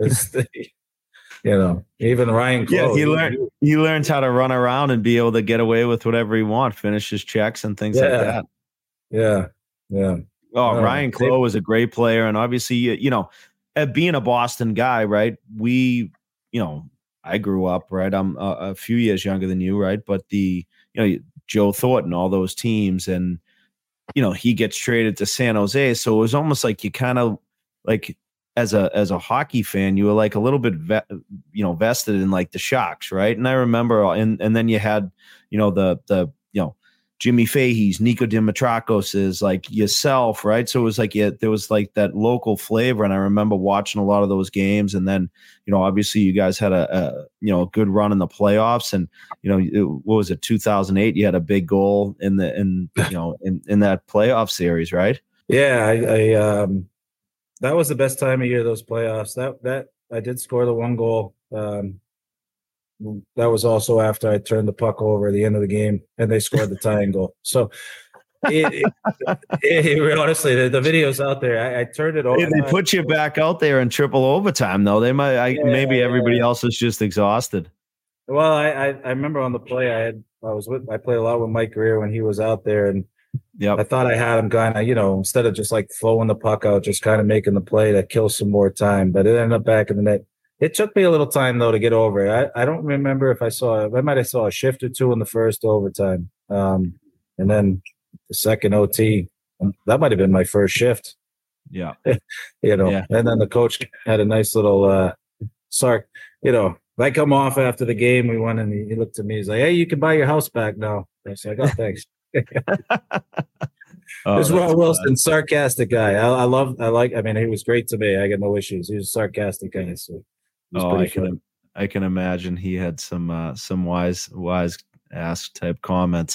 Even Ryan Clough. Yeah, he learned how to run around and be able to get away with whatever he wants, finish his checks and things like that. Yeah. Oh, Ryan Clough was a great player. And obviously, at being a Boston guy, right, I grew up, right, I'm a few years younger than you, right, but Joe Thornton, all those teams, and, he gets traded to San Jose. So it was almost like you kind of, like, as a hockey fan, you were like a little bit, vested in like the Sharks, right? And I remember, and then you had, the Jimmy Fahey's, Nico Dimitrakos's, like yourself, right? So it was like, there was like that local flavor. And I remember watching a lot of those games. And then, obviously you guys had a good run in the playoffs. And, what was it, 2008? You had a big goal in that playoff series, right? Yeah, I that was the best time of year, those playoffs. That I did score the one goal. that was also after I turned the puck over at the end of the game and they scored the tying goal. So honestly, the video's out there. I turned it over. They put you back out there in triple overtime, though. They might. Maybe everybody else was just exhausted. Well, I remember on the play I played a lot with Mike Greer when he was out there, and I thought I had him kind of, instead of just like throwing the puck out, just kind of making the play that kills some more time. But it ended up back in the net. It took me a little time though to get over it. I don't remember if I might have saw a shift or two in the first overtime, and then the second OT. That might have been my first shift. Yeah, And then the coach had a nice little I come off after the game. We won, and he looked at me. He's like, "Hey, you can buy your house back now." I was like, "Oh, thanks." This is Ron Wilson, sarcastic guy. I mean, he was great to me. I got no issues. He was a sarcastic guy. So I can imagine he had some wise ass type comments.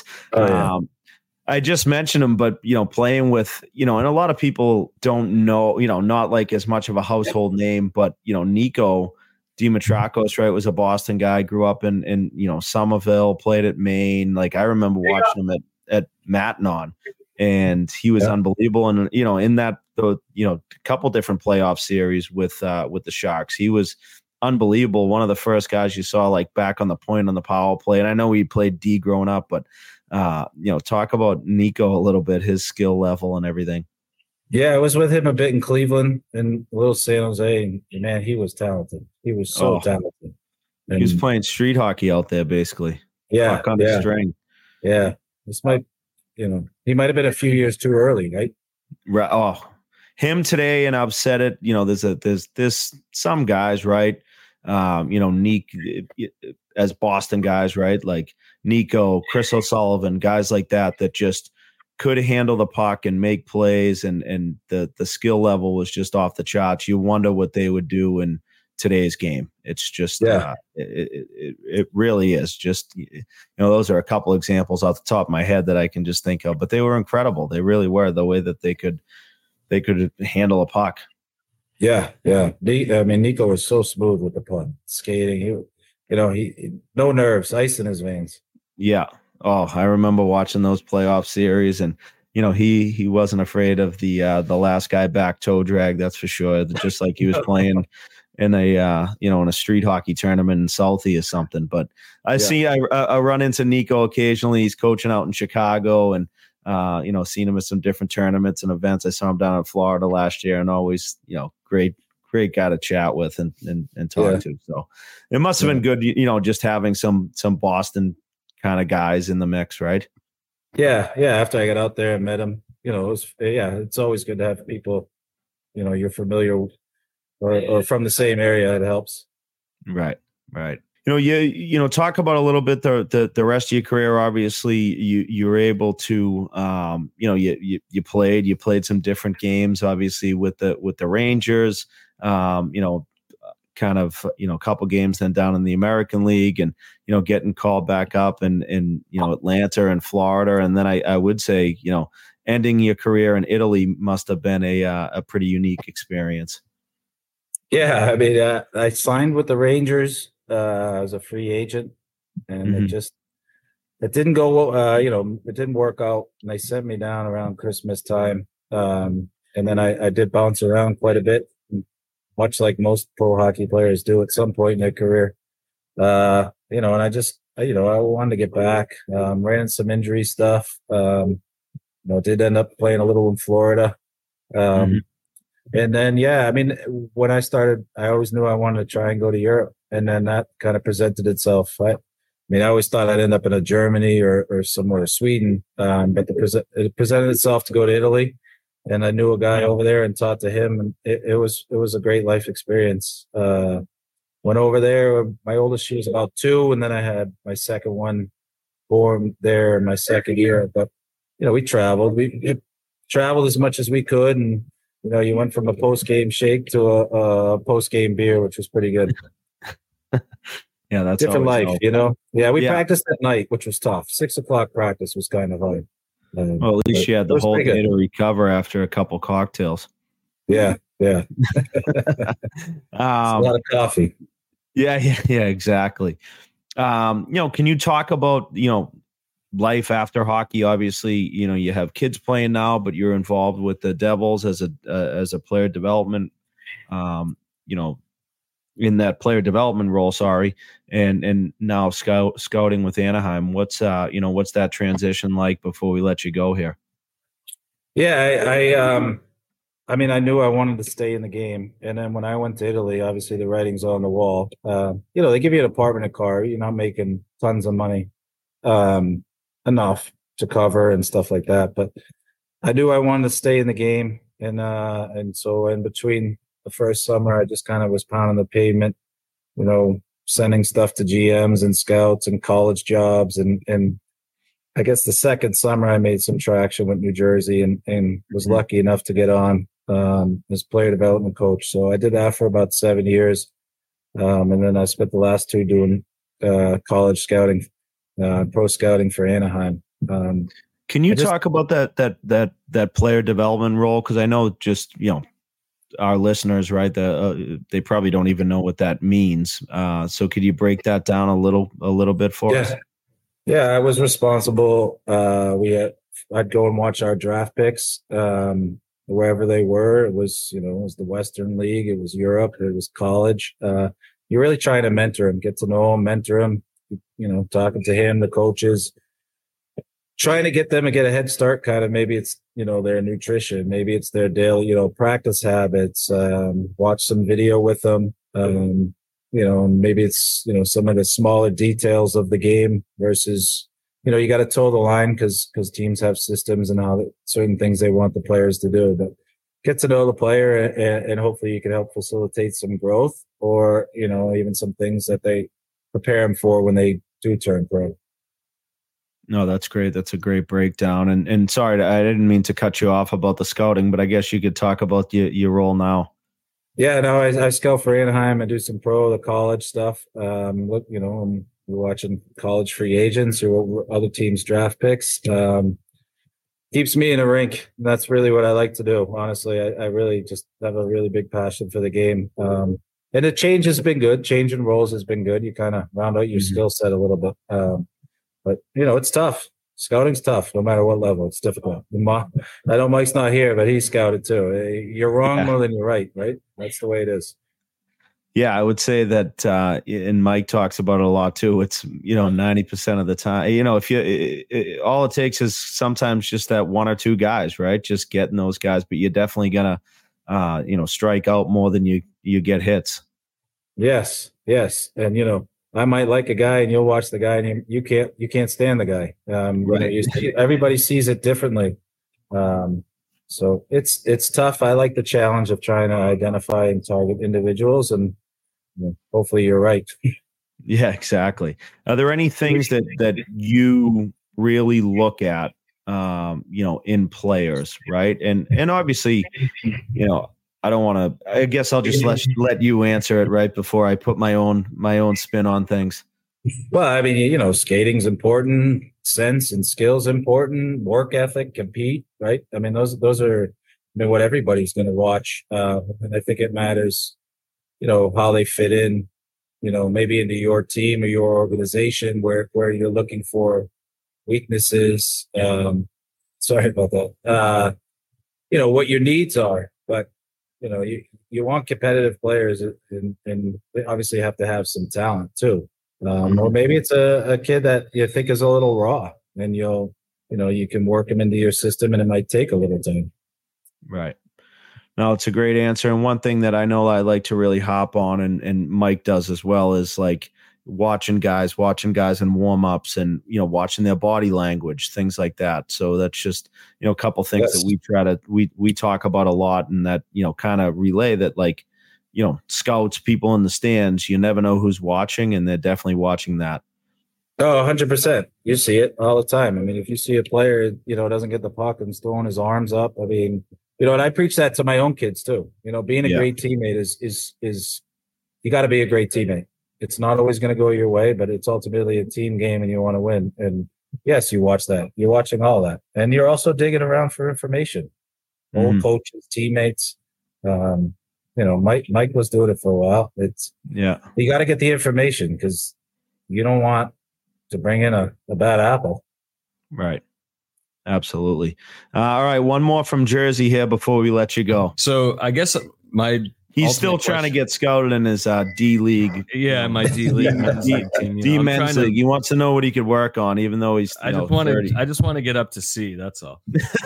I just mentioned him, but playing with and a lot of people don't know, not like as much of a household name, but Nico Dimitrakos, right, was a Boston guy, grew up in Somerville, played at Maine. Like I remember watching him at Matignon, and he was unbelievable. And in that couple different playoff series with the Sharks, he was unbelievable. One of the first guys you saw like back on the point on the power play. And I know he played D growing up, but talk about Nico a little bit, his skill level and everything. Yeah, I was with him a bit in Cleveland and little San Jose, and man, he was talented. He was so talented. And he was playing street hockey out there, basically. Yeah, on the string. Yeah, this might, he might have been a few years too early, right? Right. Oh, him today, and I've said it. There's some guys, right? Nick as Boston guys, right? Like Nico, Chris O'Sullivan, guys like that just could handle the puck and make plays, and the skill level was just off the charts. You wonder what they would do in today's game. It's just it really is just those are a couple examples off the top of my head that I can just think of, but they were incredible. They really were, the way that they could handle a puck. Yeah. I mean, Nico was so smooth with the puck, skating. He no nerves, ice in his veins. Yeah. Oh, I remember watching those playoff series, and he wasn't afraid of the last guy back toe drag. That's for sure. Just like he was playing in a in a street hockey tournament in Southie or something. But I run into Nico occasionally. He's coaching out in Chicago, and seen him at some different tournaments and events. I saw him down in Florida last year, and always great guy to chat with and talk to. So it must have been good, just having some Boston kind of guys in the mix, right? Yeah. After I got out there and met him, it's always good to have people, you're familiar or from the same area. It helps. Right. You talk about a little bit the rest of your career. Obviously, you were able to, you played some different games. Obviously, with the Rangers, kind of a couple games then down in the American League, and getting called back up in Atlanta and Florida, and then I would say ending your career in Italy must have been a pretty unique experience. Yeah, I mean, I signed with the Rangers. I was a free agent, and it didn't go. It didn't work out, and they sent me down around Christmas time. And then I did bounce around quite a bit, much like most pro hockey players do at some point in their career. And I wanted to get back. Ran into some injury stuff. Did end up playing a little in Florida. And then, when I started, I always knew I wanted to try and go to Europe. And then that kind of presented itself. I always thought I'd end up in a Germany or somewhere, Sweden. But it presented itself to go to Italy. And I knew a guy over there and talked to him. And it was a great life experience. Went over there. My oldest, she was about 2. And then I had my second one born there in my second year. But, we traveled. We traveled as much as we could. And, you went from a post-game shake to a post-game beer, which was pretty good. Yeah, that's different life, helpful. Yeah, we practiced at night, which was tough. 6:00 practice was kind of hard. Well, at least you had the whole day to recover after a couple cocktails. Yeah. A lot of coffee. Yeah, exactly. Can you talk about, life after hockey? Obviously, you have kids playing now, but you're involved with the Devils as a player development, in that player development role, and now scouting with Anaheim. What's that transition like before we let you go here? Yeah, I mean, I knew I wanted to stay in the game. And then when I went to Italy, obviously the writing's on the wall. They give you an apartment, a car, you're not making tons of money, enough to cover and stuff like that. But I knew I wanted to stay in the game. And so in between the first summer, I just kind of was pounding the pavement, sending stuff to GMs and scouts and college jobs. And I guess the second summer I made some traction with New Jersey and was lucky enough to get on as player development coach. So I did that for about 7 years. And then I spent the last 2 doing college scouting, pro scouting for Anaheim. Can you talk about that player development role? Because I know just, our listeners, right, they probably don't even know what that means. So could you break that down a little bit for us? Yeah, I was responsible. I'd go and watch our draft picks wherever they were. It was, it was the Western League, it was Europe, it was college. You're really trying to mentor him, get to know him, mentor him, talking to him, the coaches, trying to get them to get a head start. Kind of maybe it's, their nutrition, maybe it's their daily, practice habits, watch some video with them. Maybe it's, some of the smaller details of the game versus, you got to toe the line because teams have systems and how certain things they want the players to do. But get to know the player and hopefully you can help facilitate some growth or, even some things that they prepare them for when they do turn pro. No, that's great. That's a great breakdown. And sorry, I didn't mean to cut you off about the scouting, but I guess you could talk about your role now. Yeah, no, I scout for Anaheim. I do some the college stuff. I'm watching college free agents or other teams' draft picks. Keeps me in a rink. That's really what I like to do. Honestly, I really just have a really big passion for the game. And the change has been good. Changing roles has been good. You kind of round out your skill set a little bit. But, it's tough. Scouting's tough, no matter what level. It's difficult. I know Mike's not here, but he scouted too. You're wrong more than you're right? That's the way it is. Yeah, I would say that, and Mike talks about it a lot too. It's 90% of the time. If all it takes is sometimes just that 1 or 2 guys, right? Just getting those guys, but you're definitely gonna, strike out more than you get hits. Yes, and I might like a guy, and you'll watch the guy, and you can't stand the guy. Right. Everybody sees it differently. So it's tough. I like the challenge of trying to identify and target individuals, and hopefully you're right. Yeah, exactly. Are there any things that you really look at, in players, right? And obviously, I don't want to. I guess I'll just let you answer it right before I put my own spin on things. Well, I mean, skating's important, sense and skills important, work ethic, compete, right? I mean, those are what everybody's going to watch, and I think it matters, how they fit in, maybe into your team or your organization where you're looking for weaknesses. Sorry about that. What your needs are, but. You want competitive players, and they obviously have to have some talent too. Or maybe it's a kid that you think is a little raw, and you can work him into your system, and it might take a little time. Right. No, it's a great answer. And one thing that I know I like to really hop on, and Mike does as well, is like watching guys in warm-ups and, watching their body language, things like that. So that's just, a couple things that we talk about a lot, and that, kind of relay that, like, scouts, people in the stands, you never know who's watching, and they're definitely watching that. Oh, 100%. You see it all the time. I mean, if you see a player, doesn't get the puck and throwing his arms up, I mean, and I preach that to my own kids too. Being a great teammate is you got to be a great teammate. It's not always going to go your way, but it's ultimately a team game and you want to win. And yes, you watch that. You're watching all that. And you're also digging around for information. Old coaches, teammates. Mike was doing it for a while. You got to get the information because, you don't want to bring in a bad apple. Right. Absolutely. All right. One more from Jersey here before we let you go. So I guess he's still trying to get scouted in his D League. Yeah, my D League men's league team. D men's league. He wants to know what he could work on, even though he's. I just want to get up to C. That's all.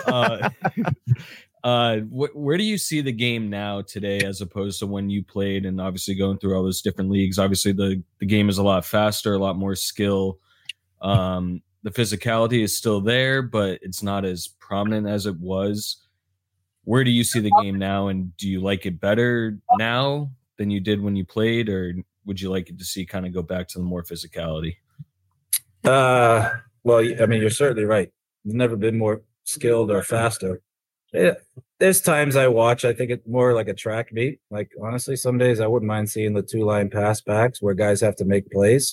Where do you see the game now today, as opposed to when you played, and obviously going through all those different leagues? Obviously, the game is a lot faster, a lot more skill. The physicality is still there, but it's not as prominent as it was. Where do you see the game now, and do you like it better now than you did when you played, or would you like it to see kind of go back to the more physicality? Well, I mean, you're certainly right. It's never been more skilled or faster. There's times I watch, I think it's more like a track meet. Like, honestly, some days I wouldn't mind seeing the 2-line pass backs where guys have to make plays.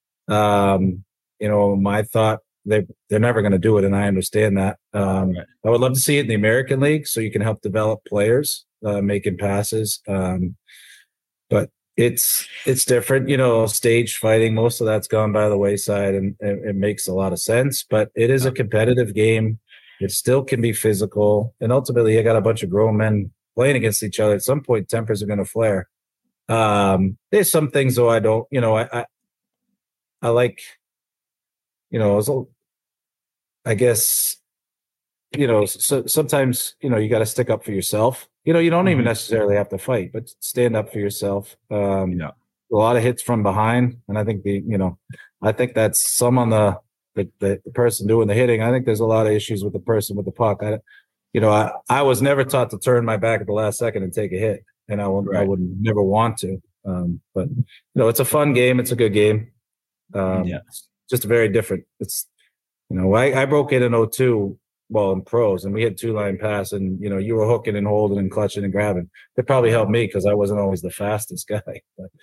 My thought, they're never going to do it, and I understand that. Right. I would love to see it in the American League so you can help develop players making passes. But it's different. Stage fighting, most of that's gone by the wayside, and it makes a lot of sense. But it is a competitive game. It still can be physical, and ultimately you got a bunch of grown men playing against each other. At some point, tempers are going to flare. There's some things though I don't. I like. I guess, so sometimes, you got to stick up for yourself. You don't even necessarily have to fight, but stand up for yourself. A lot of hits from behind. And I think I think that's some on the person doing the hitting. I think there's a lot of issues with the person with the puck. I was never taught to turn my back at the last second and take a hit, and I would never want to. But it's a fun game. It's a good game. Just very different. It's, I broke it in 2002, in pros, and we had 2-line pass, and, you were hooking and holding and clutching and grabbing. It probably helped me because I wasn't always the fastest guy. But,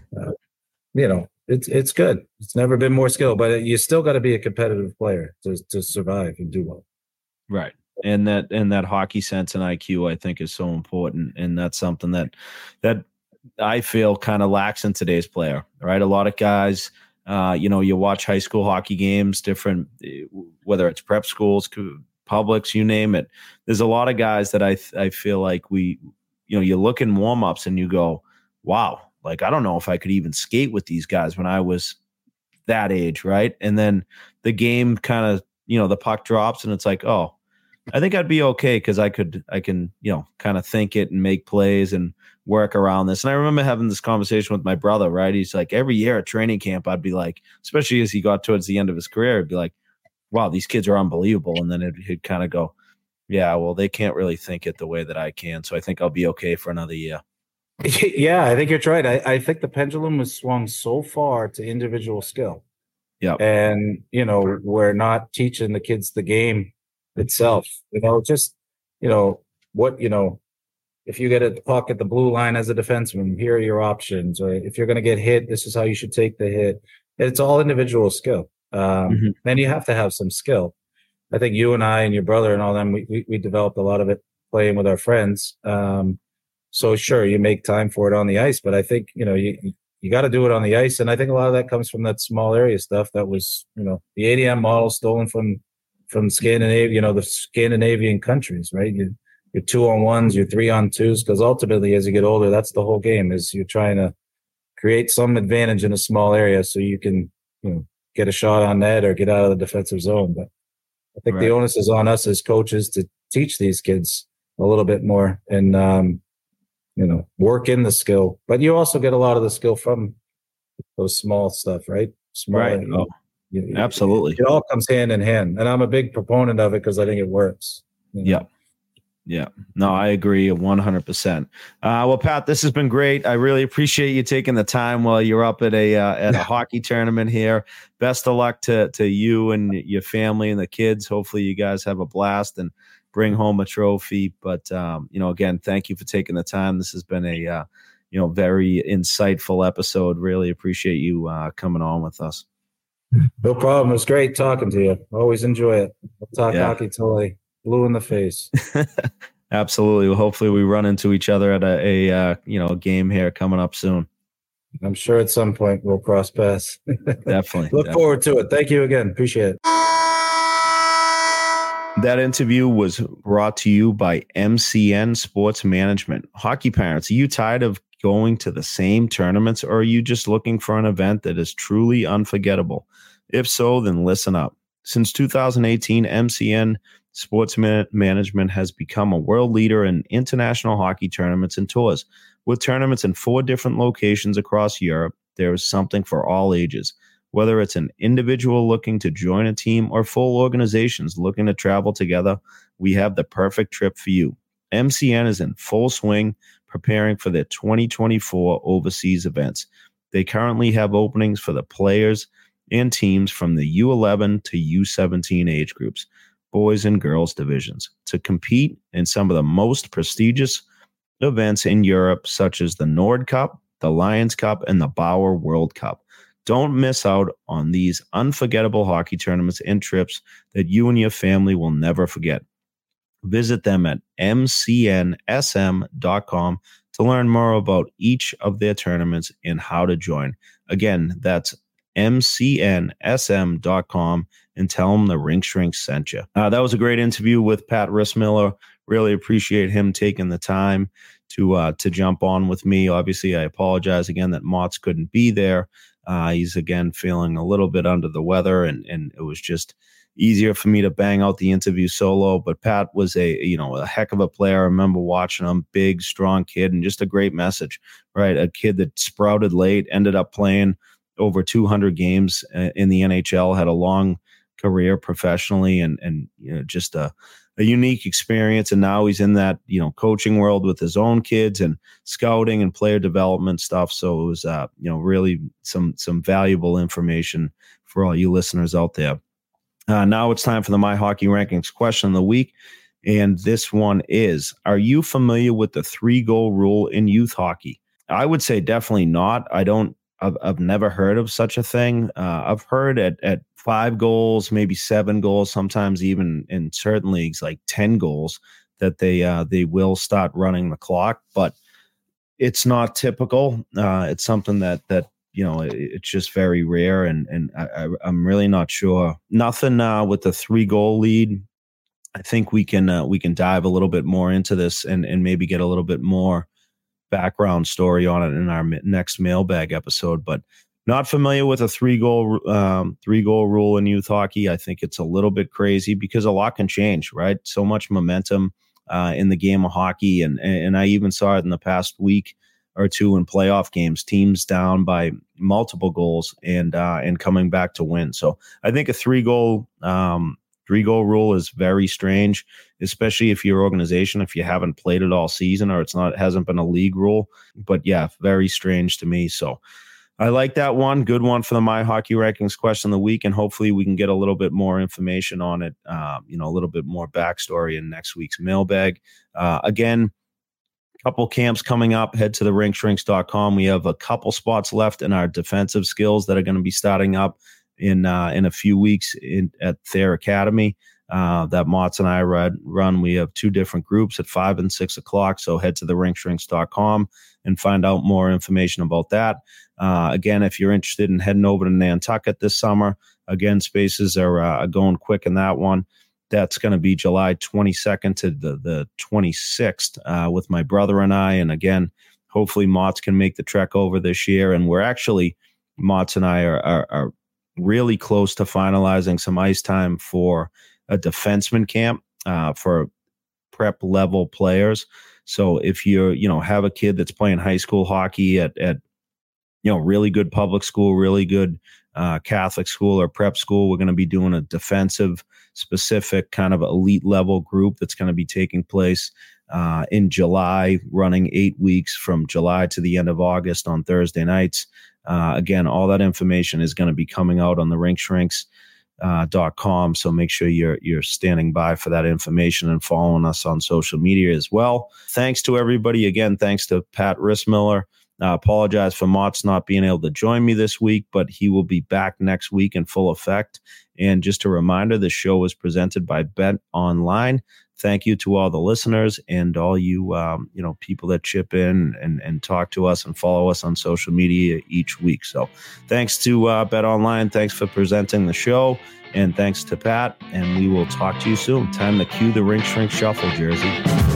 it's good. It's never been more skill, but you still got to be a competitive player to survive and do well. Right. And that hockey sense and IQ, I think, is so important. And that's something that I feel kind of lacks in today's player, right? A lot of guys, you watch high school hockey games, different, whether it's prep schools, Publix, you name it. There's a lot of guys that I feel like you look in warm-ups and you go, wow, like, I don't know if I could even skate with these guys when I was that age, right? And then the game kind of, the puck drops and it's like, oh, I think I'd be okay because I can, kind of think it and make plays and work around this. And I remember having this conversation with my brother, right? He's like, every year at training camp, I'd be like, especially as he got towards the end of his career, I'd be like, wow, these kids are unbelievable. And then he'd kind of go, yeah, well, they can't really think it the way that I can. So I think I'll be okay for another year. Yeah, I think you're right. I think the pendulum has swung so far to individual skill. Yeah. And, we're not teaching the kids the game itself. If you get a puck at the blue line as a defenseman, here are your options. Or if you're going to get hit, this is how you should take the hit. It's all individual skill. And you have to have some skill. I think you and I and your brother and all them, we developed a lot of it playing with our friends. So sure, you make time for it on the ice, but I think, you got to do it on the ice. And I think a lot of that comes from that small area stuff that was, the ADM model stolen from Scandinavia, the Scandinavian countries, right? Your 2-on-1s, your 3-on-2s, because ultimately as you get older, that's the whole game, is you're trying to create some advantage in a small area so you can, get a shot on net or get out of the defensive zone. But I think the onus is on us as coaches to teach these kids a little bit more and, work in the skill. But you also get a lot of the skill from those small stuff, right? Absolutely. It all comes hand in hand. And I'm a big proponent of it because I think it works. Yeah. No, I agree 100%. Well, Pat, this has been great. I really appreciate you taking the time while you're up at a hockey tournament here. Best of luck to you and your family and the kids. Hopefully you guys have a blast and bring home a trophy. But, again, thank you for taking the time. This has been a, very insightful episode. Really appreciate you coming on with us. No problem. It was great talking to you. Always enjoy it. We'll talk hockey till I blue in the face. Absolutely. Well, hopefully we run into each other at a game here coming up soon. I'm sure at some point we'll cross paths. Definitely. Look forward to it. Thank you again. Appreciate it. That interview was brought to you by MCN Sports Management. Hockey parents, are you tired of going to the same tournaments, or are you just looking for an event that is truly unforgettable? If so, then listen up. Since 2018, MCN Sports Management has become a world leader in international hockey tournaments and tours. With tournaments in 4 different locations across Europe, there is something for all ages. Whether it's an individual looking to join a team or full organizations looking to travel together, we have the perfect trip for you. MCN is in full swing preparing for their 2024 overseas events. They currently have openings for the players and teams from the U11 to U17 age groups, boys and girls divisions, to compete in some of the most prestigious events in Europe, such as the Nord Cup, the Lions Cup, and the Bauer World Cup. Don't miss out on these unforgettable hockey tournaments and trips that you and your family will never forget. Visit them at mcnsm.com to learn more about each of their tournaments and how to join. Again, that's mcnsm.com, and tell them the Rink Shrink sent you. That was a great interview with Pat Rissmiller. Really appreciate him taking the time to jump on with me. Obviously, I apologize again that Mott's couldn't be there. He's again feeling a little bit under the weather, and it was just easier for me to bang out the interview solo. But Pat was a heck of a player. I remember watching him, big, strong kid, and just a great message, right? A kid that sprouted late, ended up playing over 200 games in the NHL, had a long career professionally, and just a unique experience. And now he's in that, coaching world with his own kids and scouting and player development stuff. So it was, really some valuable information for all you listeners out there. Now it's time for the My Hockey Rankings question of the week. And this one is, are you familiar with the 3-goal rule in youth hockey? I would say definitely not. I've never heard of such a thing. I've heard at 5 goals, maybe 7 goals, sometimes even in certain leagues like 10 goals that they will start running the clock, but it's not typical. It's something that it's just very rare, and I'm really not sure. Nothing with the 3-goal lead. I think we can dive a little bit more into this and maybe get a little bit more background story on it in our next mailbag episode, but not familiar with a 3-goal rule in youth hockey. I think it's a little bit crazy because a lot can change, right? So much momentum in the game of hockey, and I even saw it in the past week or two in playoff games, teams down by multiple goals and coming back to win. So I think a 3-goal rule is very strange, especially if your organization, if you haven't played it all season or it hasn't been a league rule. But yeah, very strange to me. So I like that one. Good one for the My Hockey Rankings question of the week. And hopefully we can get a little bit more information on it, a little bit more backstory in next week's mailbag. Again, couple camps coming up. Head to the rinkshrinks.com. We have a couple spots left in our defensive skills that are going to be starting up in a few weeks at their academy that Motts and I run. We have 2 different groups at 5 and 6 o'clock. So head to the rinkshrinks.com and find out more information about that. Again, if you're interested in heading over to Nantucket this summer, again, spaces are going quick in that one. That's going to be July 22nd to the 26th with my brother and I. And again, hopefully Motts can make the trek over this year. And Motts and I are really close to finalizing some ice time for a defenseman camp for prep level players. So if you have a kid that's playing high school hockey at really good public school, really good Catholic school or prep school, we're going to be doing a defensive specific kind of elite level group that's going to be taking place in July, running 8 weeks from July to the end of August on Thursday nights. Again, all that information is going to be coming out on the rinkshrinks.com. So make sure you're standing by for that information and following us on social media as well. Thanks to everybody. Again, thanks to Pat Rissmiller Apologize for Mott's not being able to join me this week, but he will be back next week in full effect. And just a reminder, the show is presented by Bet Online. Thank you to all the listeners and all you, people that chip in and talk to us and follow us on social media each week. So thanks to Bet Online. Thanks for presenting the show. And thanks to Pat. And we will talk to you soon. Time to cue the Rink Shrink Shuffle, Jersey.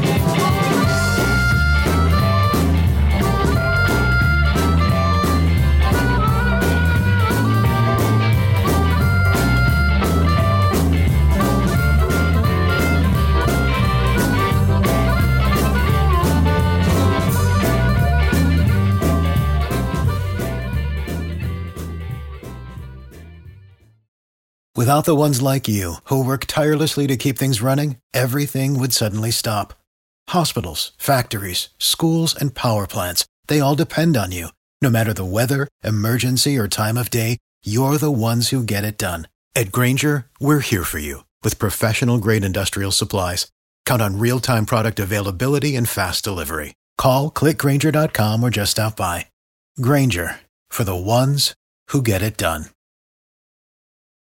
Without the ones like you, who work tirelessly to keep things running, everything would suddenly stop. Hospitals, factories, schools, and power plants, they all depend on you. No matter the weather, emergency, or time of day, you're the ones who get it done. At Grainger, we're here for you with professional-grade industrial supplies. Count on real-time product availability and fast delivery. Call, click Grainger.com, or just stop by. Grainger, for the ones who get it done.